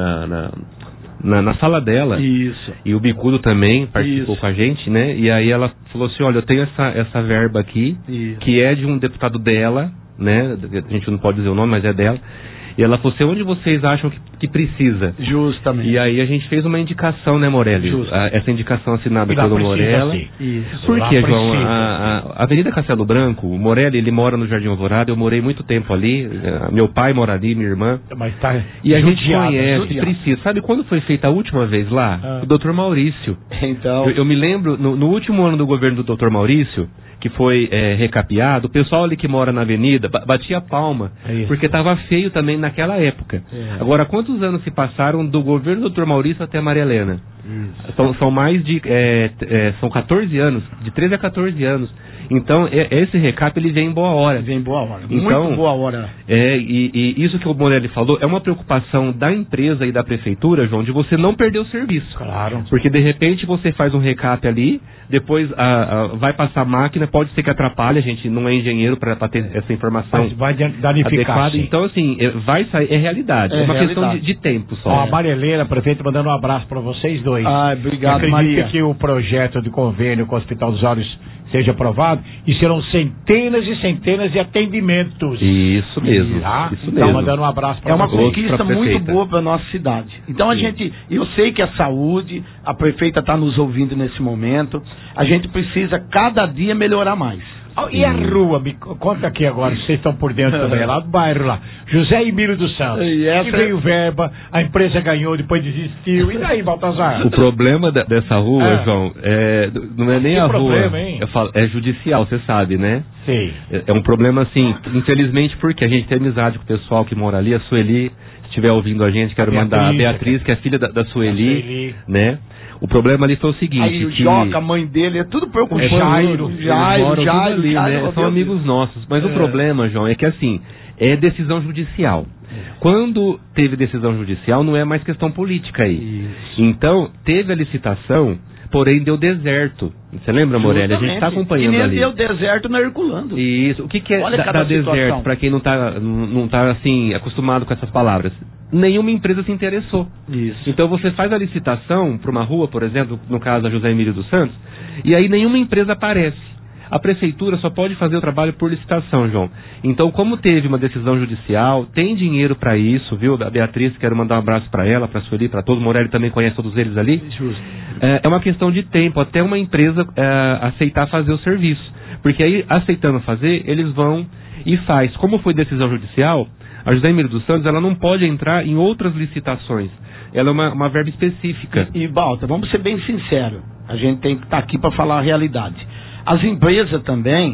na sala dela. Isso. E o Bicudo também participou com a gente, né? E aí ela falou assim, olha, eu tenho essa verba aqui, que é de um deputado dela, né? A gente não pode dizer o nome, mas é dela. E ela falou assim, onde vocês acham que precisa? Justamente. E aí a gente fez uma indicação, né, Morelli? Essa indicação assinada pelo Morella. Isso. Por quê, João? A Avenida Castelo Branco, o Morelli, ele mora no Jardim Alvorada, eu morei muito tempo ali, meu pai mora ali, minha irmã. Mas tá e a gente conhece, precisa. Sabe quando foi feita a última vez lá? O Dr. Maurício. Então... Eu me lembro, no último ano do governo do Dr. Maurício, que foi recapeado, o pessoal ali que mora na avenida batia palma, porque estava feio também naquela época. Agora, quantos anos se passaram do governo do Dr. Maurício até a Maria Helena? São mais de... são 14 anos, de 13 a 14 anos. Então, esse recap, ele vem em boa hora. Vem em boa hora, então, muito boa hora. E isso que o Morelli falou é uma preocupação da empresa e da prefeitura, João, de você não perder o serviço. Claro. Porque, de repente, você faz um recap ali, depois vai passar a máquina, pode ser que atrapalhe, a gente não é engenheiro para ter essa informação. Mas vai danificar, adequada. Então, assim, vai sair, é realidade. É uma questão de tempo só. A Marilena, prefeito, mandando um abraço para vocês dois. Obrigado, acredito Maria. que o projeto de convênio com o Hospital dos Olhos seja aprovado e serão centenas e centenas de atendimentos. Isso mesmo. Isso mesmo. Mandando um abraço para uma vocês. conquista muito boa para nossa cidade. Então eu sei que a saúde, a prefeita está nos ouvindo nesse momento, a gente precisa cada dia melhorar mais. E a rua, me conta aqui agora, vocês estão por dentro também, lá do bairro lá, José Emílio dos Santos, que veio verba, a empresa ganhou, depois desistiu, e daí, Baltazar? O problema dessa rua, João, não é nem a problema, rua, hein? eu falo, é judicial, você sabe, né? Sim. É um problema assim, infelizmente, porque a gente tem amizade com o pessoal que mora ali, a Sueli, se estiver ouvindo a gente, quero mandar a Beatriz, que é filha da Sueli, né? O problema ali foi o seguinte... Aí o Joca, a mãe dele, é tudo preocupante. Jairo, né? São amigos nossos. Mas o problema, João, é que assim, é decisão judicial. Quando teve decisão judicial, não é mais questão política aí. Isso. Então, teve a licitação, porém deu deserto. Você lembra, Morelli? A gente está acompanhando ali. E nem deu deserto na Herculano. Isso. O que é dar deserto, para quem não tá assim, acostumado com essas palavras? Nenhuma empresa se interessou. Isso. Então você faz a licitação para uma rua, por exemplo, no caso da José Emílio dos Santos, e aí nenhuma empresa aparece. A prefeitura só pode fazer o trabalho por licitação, João. Então, como teve uma decisão judicial, tem dinheiro para isso, viu? Da Beatriz, quero mandar um abraço para ela, para a Sueli, para todos. O Morelli também conhece todos eles ali. É uma questão de tempo, até uma empresa aceitar fazer o serviço. Porque aí, aceitando fazer, eles vão e faz. Como foi decisão judicial, a José Emílio dos Santos, ela não pode entrar em outras licitações. Ela é uma verba específica. E Balta, vamos ser bem sinceros. A gente tem que estar aqui para falar a realidade. As empresas também,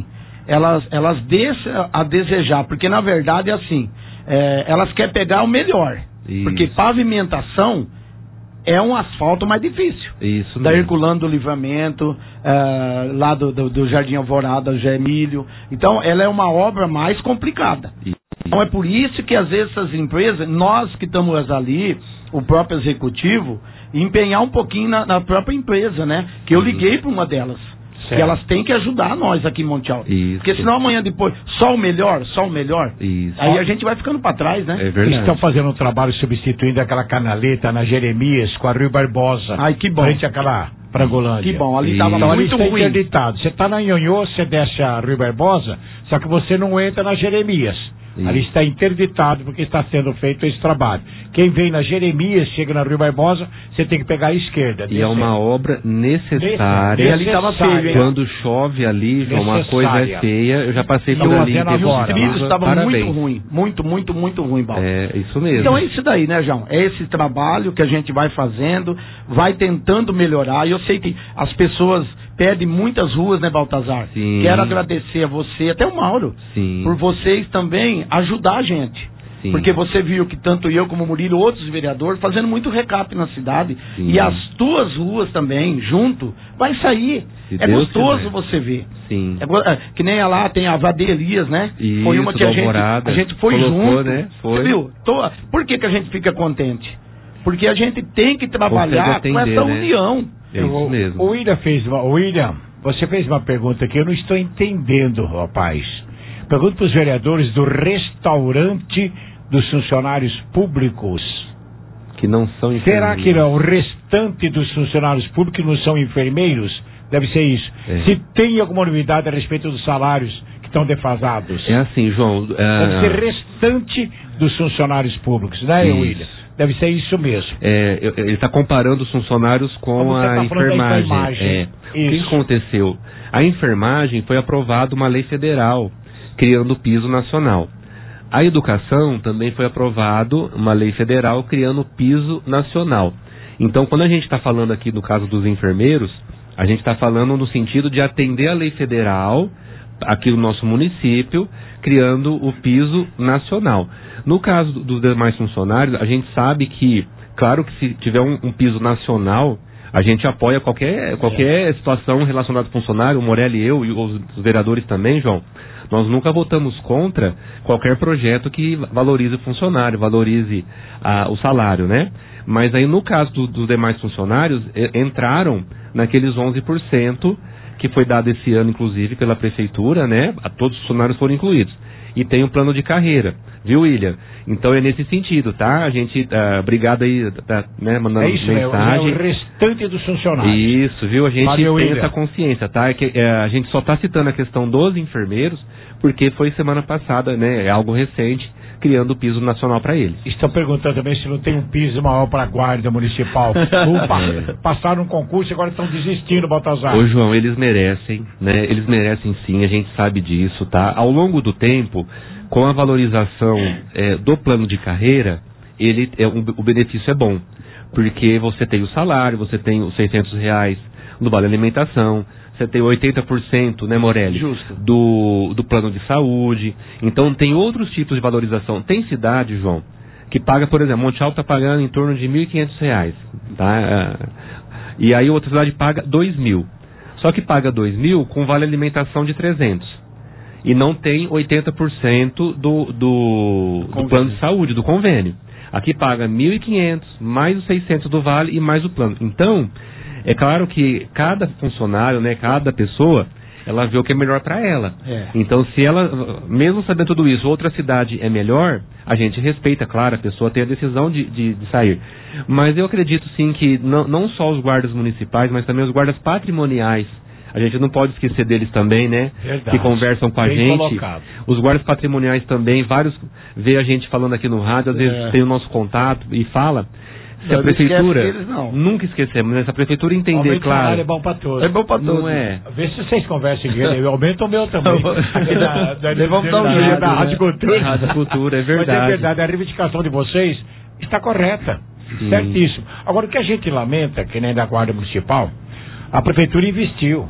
elas deixam a desejar, porque na verdade é assim, elas querem pegar o melhor. Isso. Porque pavimentação é um asfalto mais difícil. Isso mesmo. Da Herculano do Livramento, lá do Jardim Alvorada, do José Emílio. Então, ela é uma obra mais complicada. Então, é por isso que às vezes essas empresas, nós que estamos ali, o próprio executivo, empenhar um pouquinho na própria empresa, né? Que eu liguei para uma delas. Certo. Que elas têm que ajudar nós aqui em Monte Alto. Isso. Porque senão amanhã depois, só o melhor. Isso. Aí a gente vai ficando para trás, né? É verdade. Eles estão fazendo um trabalho substituindo aquela canaleta na Jeremias com a Rui Barbosa. Ai, que bom. Frente àquela Frangolândia. Que bom, ali estava então, muito ruim. Interditado. Você está na Nhonhô, você desce a Rui Barbosa, só que você não entra na Jeremias. Isso. Ali está interditado porque está sendo feito esse trabalho. Quem vem na Jeremias, chega na Rui Barbosa, você tem que pegar a esquerda. E é uma obra necessária. E ali estava feio, hein? Quando chove ali, uma coisa é feia. Eu já passei por ali. E os trilhos estavam muito ruim. Muito ruim, Baldo. É, isso mesmo. Então é isso daí, né, João? É esse trabalho que a gente vai fazendo, vai tentando melhorar. E eu sei que as pessoas pedem muitas ruas, né, Baltazar? Sim. Quero agradecer a você, até o Mauro, Sim. por vocês também ajudar a gente. Sim. Porque você viu que tanto eu como o Murilo, outros vereadores, fazendo muito recap na cidade. Sim. E as tuas ruas também, junto, vai sair. Se é Deus gostoso quiser. você ver. Sim. Que nem lá tem a Vade Elias, né? Isso, foi uma que a gente foi colocou, junto. Né? Foi. Você viu? Por que a gente fica contente? Porque a gente tem que trabalhar com essa união. É isso mesmo. O William, você fez uma pergunta que eu não estou entendendo, rapaz. Pergunta para os vereadores do restaurante dos funcionários públicos. Que não são enfermeiros. Será que o restante dos funcionários públicos não são enfermeiros? Deve ser isso. É. Se tem alguma novidade a respeito dos salários que estão defasados. É assim, João. Deve ser restante dos funcionários públicos, né, William? Deve ser isso mesmo. Ele está comparando os funcionários com a enfermagem. O que aconteceu? A enfermagem foi aprovada uma lei federal criando o piso nacional. A educação também foi aprovado uma lei federal criando o piso nacional. Então, quando a gente está falando aqui no caso dos enfermeiros, a gente está falando no sentido de atender a lei federal aqui no nosso município, criando o piso nacional. No caso dos demais funcionários, a gente sabe que, claro que se tiver um piso nacional, A gente apoia qualquer situação relacionada ao funcionário. O Morelli, eu e os vereadores também, João, nós nunca votamos contra qualquer projeto que valorize o funcionário, valorize o salário, né? Mas aí no caso dos demais funcionários, entraram naqueles 11% que foi dado esse ano, inclusive, pela prefeitura, né? Todos os funcionários foram incluídos. E tem um plano de carreira, viu, William? Então é nesse sentido, tá? A gente, obrigado aí, né, mandando mensagem. É o restante dos funcionários. Isso, viu? A gente Valeu, tem William. essa consciência, tá? A gente só está citando a questão dos enfermeiros, porque foi semana passada, né? É algo recente, criando o piso nacional para eles. Estão perguntando também se não tem um piso maior para a guarda municipal. Passaram um concurso e agora estão desistindo, Baltazar. Ô, João, eles merecem, né? Eles merecem sim, a gente sabe disso, tá? Ao longo do tempo, com a valorização do plano de carreira, o benefício é bom. Porque você tem o salário, você tem os R$600 no vale alimentação, você tem 80%, né, Morelli? Justo. Do plano de saúde. Então tem outros tipos de valorização. Tem cidade, João, que paga, por exemplo, Monte Alto está pagando em torno de R$1.500, tá? E aí outra cidade paga R$2.000. Só que paga R$2.000 com vale alimentação de R$300. E não tem 80% do plano de saúde, do convênio. Aqui paga R$1.500, mais os 600 do vale e mais o plano. Então, é claro que cada funcionário, né, cada pessoa, ela vê o que é melhor para ela. Então, se ela, mesmo sabendo tudo isso, outra cidade é melhor, a gente respeita, claro, a pessoa tem a decisão de sair. Mas eu acredito sim que não só os guardas municipais, mas também os guardas patrimoniais, a gente não pode esquecer deles também, né? Verdade. Que conversam com a gente. Colocado. Os guardas patrimoniais também, vários vê a gente falando aqui no rádio, às vezes tem o nosso contato e fala. Se a prefeitura, nunca esquecemos, né? Se a prefeitura entender, claro. É bom para todos. É bom para todos. Não é. Vê se vocês conversam com ele, aumenta o meu também. Vamos dar um jeito da Rádio Cultura. Rádio Cultura, é verdade. Mas é verdade, a reivindicação de vocês está correta. Sim. Certíssimo. Agora, o que a gente lamenta, que nem da Guarda Municipal, a prefeitura investiu.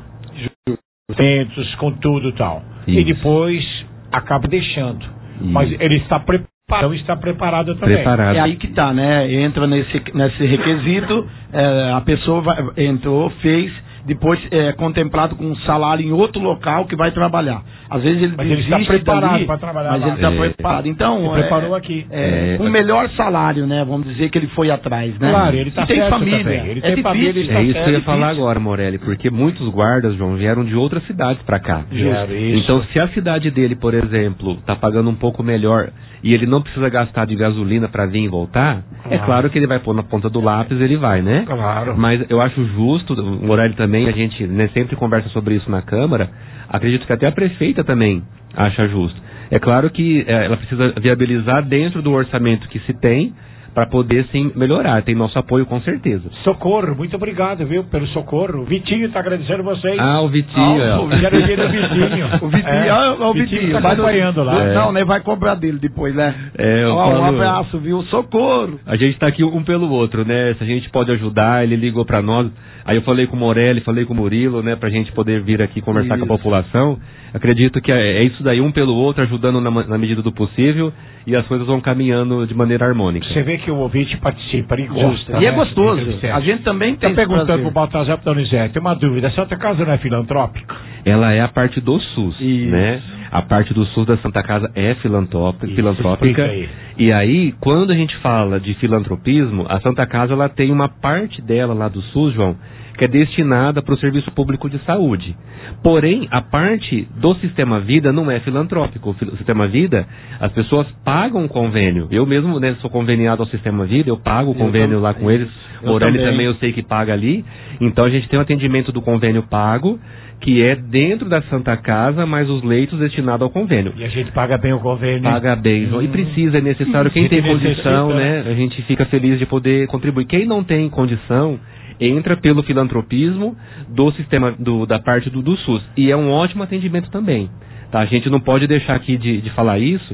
Centros, com tudo e tal. Isso. E depois acaba deixando. Isso. Mas ele está preparado também. É aí que tá, né? Entra nesse requisito, a pessoa entrou, fez, depois é contemplado com um salário em outro local que vai trabalhar. Às vezes ele está preparado para trabalhar mas lá. Ele está preparado. Então, preparou aqui. Com o melhor salário, né? Vamos dizer que ele foi atrás, né? Claro, ele está certo família. Também. Ele tem família, ele está isso certo. Que eu ia falar agora, Morelli, porque muitos guardas, João, vieram de outras cidades para cá. Então, se a cidade dele, por exemplo, está pagando um pouco melhor e ele não precisa gastar de gasolina para vir e voltar, é claro que ele vai pôr na ponta do lápis, ele vai, né? Claro. Mas eu acho justo, o Morelli também, a gente, né, sempre conversa sobre isso na Câmara, acredito que até a prefeita também acha justo. É claro que ela precisa viabilizar dentro do orçamento que se tem para poder sim melhorar. Tem nosso apoio com certeza. Socorro, muito obrigado, viu, pelo socorro. O Vitinho está agradecendo vocês. O Vitinho. Quero ver do Vitinho. O Vitinho, o Vitinho está acompanhando lá. Não, né, vai cobrar dele depois, né? Um abraço, viu? Socorro. A gente está aqui um pelo outro, né? Se a gente pode ajudar, ele ligou para nós. Aí eu falei com o Morelli, falei com o Murilo, né, pra gente poder vir aqui conversar com a população. Acredito que é isso daí, um pelo outro, ajudando na medida do possível, e as coisas vão caminhando de maneira harmônica. Você vê que o ouvinte participa, ele gosta. E é gostoso. A gente também tem. Tá perguntando pro Baltazar e pro Donizete, tem uma dúvida, a Santa Casa não é filantrópica? Ela é a parte do SUS, né? A parte do SUS da Santa Casa é filantrópica. E aí, quando a gente fala de filantropismo, a Santa Casa ela tem uma parte dela lá do SUS, João, que é destinada para o serviço público de saúde. Porém, a parte do Sistema Vida não é filantrópico. O Sistema Vida, as pessoas pagam um convênio. Eu mesmo, né, sou conveniado ao Sistema Vida, eu pago o convênio lá com eles. O Morelli também eu sei que paga ali. Então a gente tem um atendimento do convênio pago, que é dentro da Santa Casa, mas os leitos destinados ao convênio. E a gente paga bem o convênio. Paga bem. E precisa, é necessário. Quem tem condição, né, a gente fica feliz de poder contribuir. Quem não tem condição, entra pelo filantropismo do sistema, da parte do SUS. E é um ótimo atendimento também. Tá? A gente não pode deixar aqui de falar isso,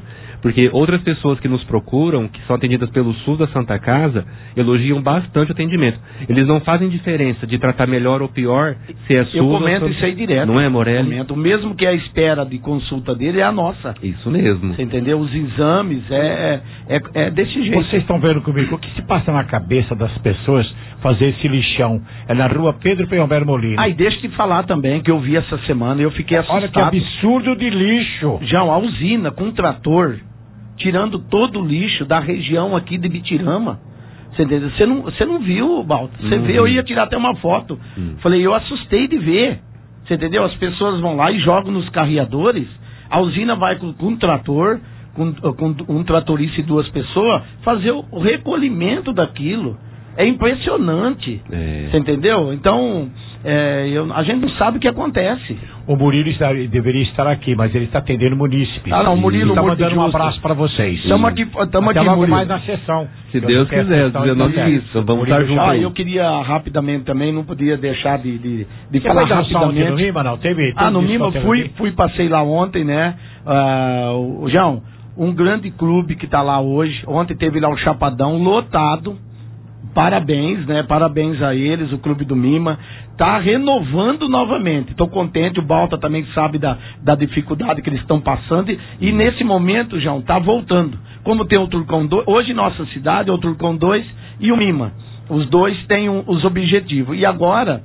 Porque outras pessoas que nos procuram, que são atendidas pelo SUS da Santa Casa, elogiam bastante o atendimento. Eles não fazem diferença de tratar melhor ou pior se é SUS. Eu comento ou isso aí direto. Não é, Morelli? Comento. Mesmo que a espera de consulta dele é a nossa. Isso mesmo. Você entendeu? Os exames é desse jeito. Vocês estão vendo comigo o que se passa na cabeça das pessoas fazer esse lixão? É na rua Pedro Peomber Molina. Aí deixa eu te falar também que eu vi essa semana e eu fiquei assustado. Olha que absurdo de lixo. Já a usina com um trator tirando todo o lixo da região aqui de Bitirama. Você entendeu? Você não viu, Balto? Você vê, eu ia tirar até uma foto. Falei, eu assustei de ver. Você entendeu? As pessoas vão lá e jogam nos carreadores. A usina vai com um trator, com um tratorista e 2 pessoas, fazer o recolhimento daquilo. É impressionante. Você entendeu? Então, a gente não sabe o que acontece. O Murilo deveria estar aqui, mas ele está atendendo munícipes. Ah, não, o Murilo está mandando um abraço para vocês. Estamos aqui, Murilo. Mais na sessão. Se Deus quiser, isso, vamos estar juntos. Eu queria rapidamente também, não podia deixar de falar rapidamente. No Mima, não? Teve no Mima, passei lá ontem, né? João, um grande clube que está lá hoje. Ontem teve lá o Chapadão lotado. Parabéns, né? Parabéns a eles, o Clube do Mima. Tá renovando novamente. Estou contente, o Balta também sabe da dificuldade que eles estão passando. E nesse momento, João, tá voltando. Como tem o Turcão 2, hoje nossa cidade é o Turcão 2 e o Mima. Os dois têm os objetivos. E agora,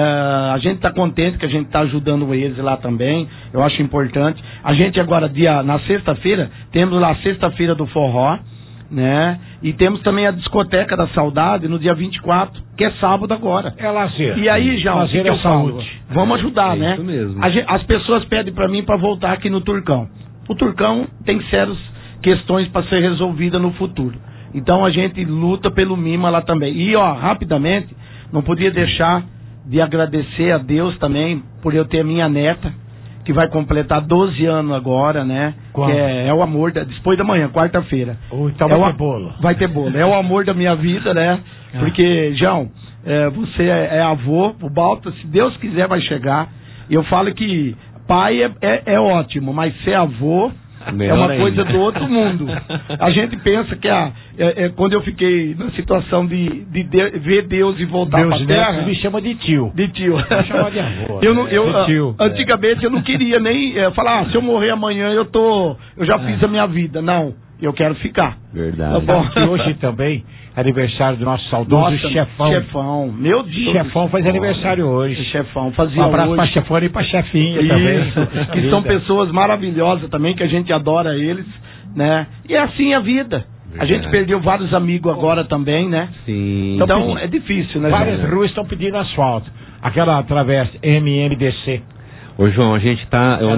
a gente está contente que a gente está ajudando eles lá também. Eu acho importante. A gente agora, na sexta-feira, temos lá a Sexta-feira do Forró, né? E temos também a Discoteca da Saudade no dia 24, que é sábado agora. É lazer. E aí, João, lazer é saúde. Vamos ajudar, né? Isso mesmo. As pessoas pedem para mim para voltar aqui no Turcão. O Turcão tem sérias questões para ser resolvida no futuro. Então a gente luta pelo Mima lá também. E rapidamente, não podia deixar de agradecer a Deus também por eu ter minha neta, que vai completar 12 anos agora, né? Quando? Que é o amor depois da manhã, quarta-feira. Então vai ter bolo. Vai ter bolo. É o amor da minha vida, né? Porque, João, você é avô, o Balta, se Deus quiser, vai chegar. Eu falo que pai é ótimo, mas ser avô é uma coisa do outro mundo. A gente pensa que quando eu fiquei na situação de ver Deus e voltar para a terra, me chama de tio. De tio. Me chama de avô. Antigamente eu não queria nem falar, se eu morrer amanhã eu já fiz a minha vida. Não, eu quero ficar. Verdade. Tá bom. E hoje também aniversário do nosso saudoso Chefão. Chefão, meu Deus. Chefão faz aniversário hoje. Chefão fazia um abraço hoje. Pra Chefona e pra Chefinha também. Que são pessoas maravilhosas também, que a gente adora eles, né? E é assim a vida. Verdade. A gente perdeu vários amigos agora também, né? Sim. Então é difícil, né? Várias ruas estão pedindo asfalto. Aquela travessa MMDC. Ô João, a gente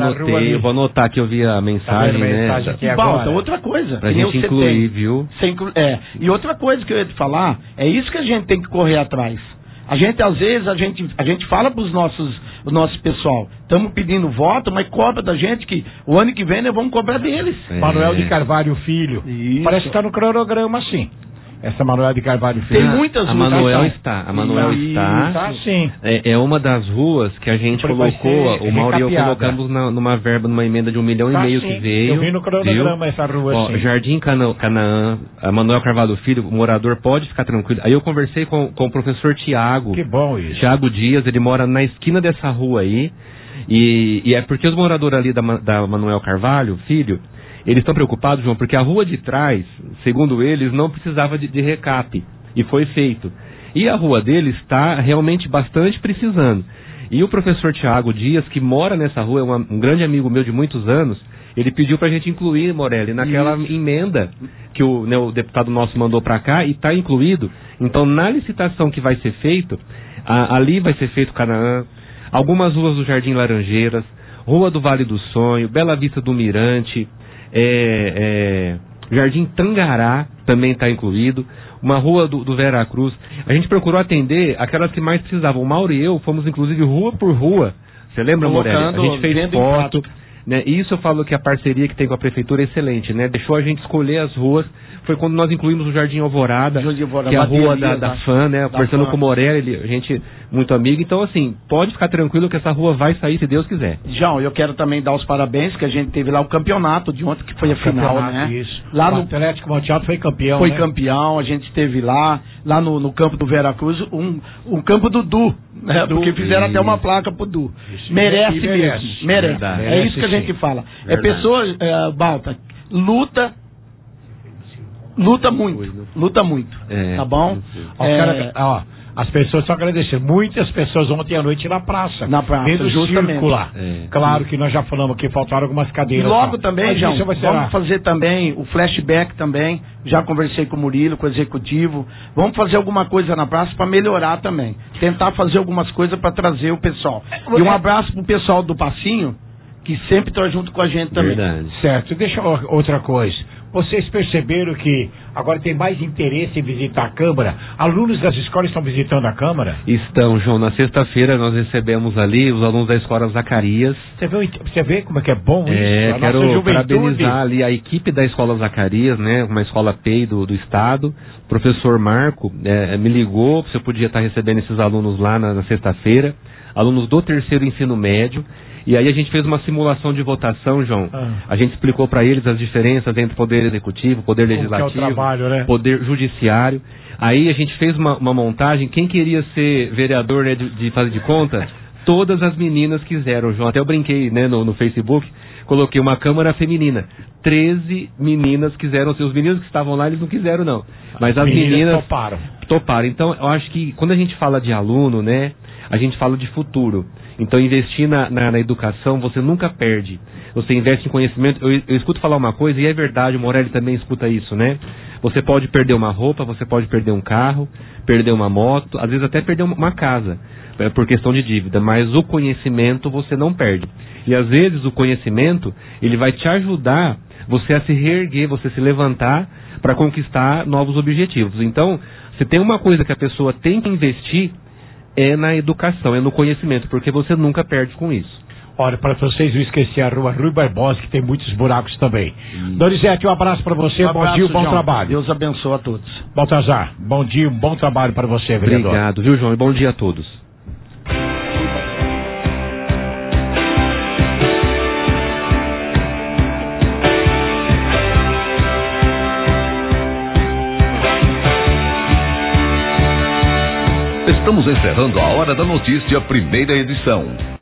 eu vou anotar que eu vi a mensagem, né? E Balta, outra coisa. Pra gente incluir, viu? E outra coisa que eu ia te falar, é isso que a gente tem que correr atrás. A gente, às vezes, a gente fala pros o nosso pessoal, estamos pedindo voto, mas cobra da gente que o ano que vem nós vamos cobrar deles. Manuel de Carvalho Filho. Isso. Parece que está no cronograma, sim. Essa Manuel de Carvalho Filho. Tem muitas ruas. A Manuel está. Tá, sim. É uma das ruas que a gente colocou, o Mauro e eu colocamos numa verba, numa emenda de 1,5 milhão que veio. Eu vi no cronograma essa rua, sim. Jardim Canaã, a Manuel Carvalho Filho, o morador pode ficar tranquilo. Aí eu conversei com o professor Tiago. Que bom isso. Tiago Dias, ele mora na esquina dessa rua aí. E é porque os moradores ali da Manuel Carvalho Filho, eles estão preocupados, João, porque a rua de trás, segundo eles, não precisava de recap. E foi feito. E a rua deles está realmente bastante precisando. E o professor Tiago Dias, que mora nessa rua, é um grande amigo meu de muitos anos, ele pediu para a gente incluir, Morelli, naquela emenda que o deputado nosso mandou para cá, e está incluído. Então, na licitação que vai ser feito, ali vai ser feito Canaã, algumas ruas do Jardim Laranjeiras, Rua do Vale do Sonho, Bela Vista do Mirante, Jardim Tangará também está incluído, uma rua do Vera Cruz. A gente procurou atender aquelas que mais precisavam. O Mauro e eu fomos, inclusive, rua por rua. Você lembra, Morelli? A gente fez foto, né? E isso eu falo que a parceria que tem com a prefeitura é excelente, né? Deixou a gente escolher as ruas. Foi quando nós incluímos o Jardim Alvorada, que é a rua da FAM, né? Conversando com o Morelli, a gente muito amigo. Então, assim, pode ficar tranquilo que essa rua vai sair se Deus quiser. João, eu quero também dar os parabéns, que a gente teve lá o campeonato de ontem, que foi a final, né? Isso. Lá o Atlético Monte Alto foi campeão, Foi né? campeão, a gente esteve lá no campo do Veracruz, um campo do Du, né? Porque fizeram até uma placa pro Du. Merece mesmo, merece. Verdade. É isso que a gente fala. Verdade. É pessoa, Balta, luta muito, tá bom? As pessoas estão agradecendo. Muitas pessoas ontem à noite na praça. Vendo justamente. Circular. Claro que nós já falamos que faltaram algumas cadeiras. E logo também, João, vamos fazer fazer também o flashback também. Já conversei com o Murilo, com o executivo. Vamos fazer alguma coisa na praça para melhorar também. Tentar fazer algumas coisas para trazer o pessoal. E um abraço pro pessoal do Passinho, que sempre está junto com a gente também. Verdade. Certo. Deixa outra coisa. Vocês perceberam que agora tem mais interesse em visitar a Câmara? Alunos das escolas estão visitando a Câmara? Estão, João. Na sexta-feira nós recebemos ali os alunos da Escola Zacarias. Você vê como é que é bom isso? Quero parabenizar ali a equipe da Escola Zacarias, né? Uma escola PEI do Estado. O professor Marco me ligou se eu podia estar recebendo esses alunos lá na sexta-feira. Alunos do 3º ensino médio. E aí a gente fez uma simulação de votação, João. A gente explicou para eles as diferenças entre poder executivo, poder legislativo, que é o trabalho, né? Poder judiciário. Aí a gente fez uma montagem. Quem queria ser vereador, né, de fazer de conta, todas as meninas quiseram, João. Até eu brinquei, né, no Facebook, coloquei uma Câmara feminina. 13 meninas quiseram ser. Os meninos que estavam lá, eles não quiseram, não. Mas as meninas toparam. Então, eu acho que quando a gente fala de aluno, né, a gente fala de futuro. Então, investir na educação, você nunca perde. Você investe em conhecimento. Eu escuto falar uma coisa, e é verdade, o Morelli também escuta isso, né? Você pode perder uma roupa, você pode perder um carro, perder uma moto, às vezes até perder uma casa, por questão de dívida. Mas o conhecimento você não perde. E às vezes o conhecimento, ele vai te ajudar você a se reerguer, você se levantar para conquistar novos objetivos. Então, se tem uma coisa que a pessoa tem que investir, é na educação, é no conhecimento, porque você nunca perde com isso. Olha, para vocês não esquecer a rua Rui Barbosa, que tem muitos buracos também. Donizete, um abraço para você, bom dia, bom trabalho. Deus abençoe a todos. Baltazar, bom dia, bom trabalho para você, vereador. Obrigado, viu, João, e bom dia a todos. Estamos encerrando a Hora da Notícia, primeira edição.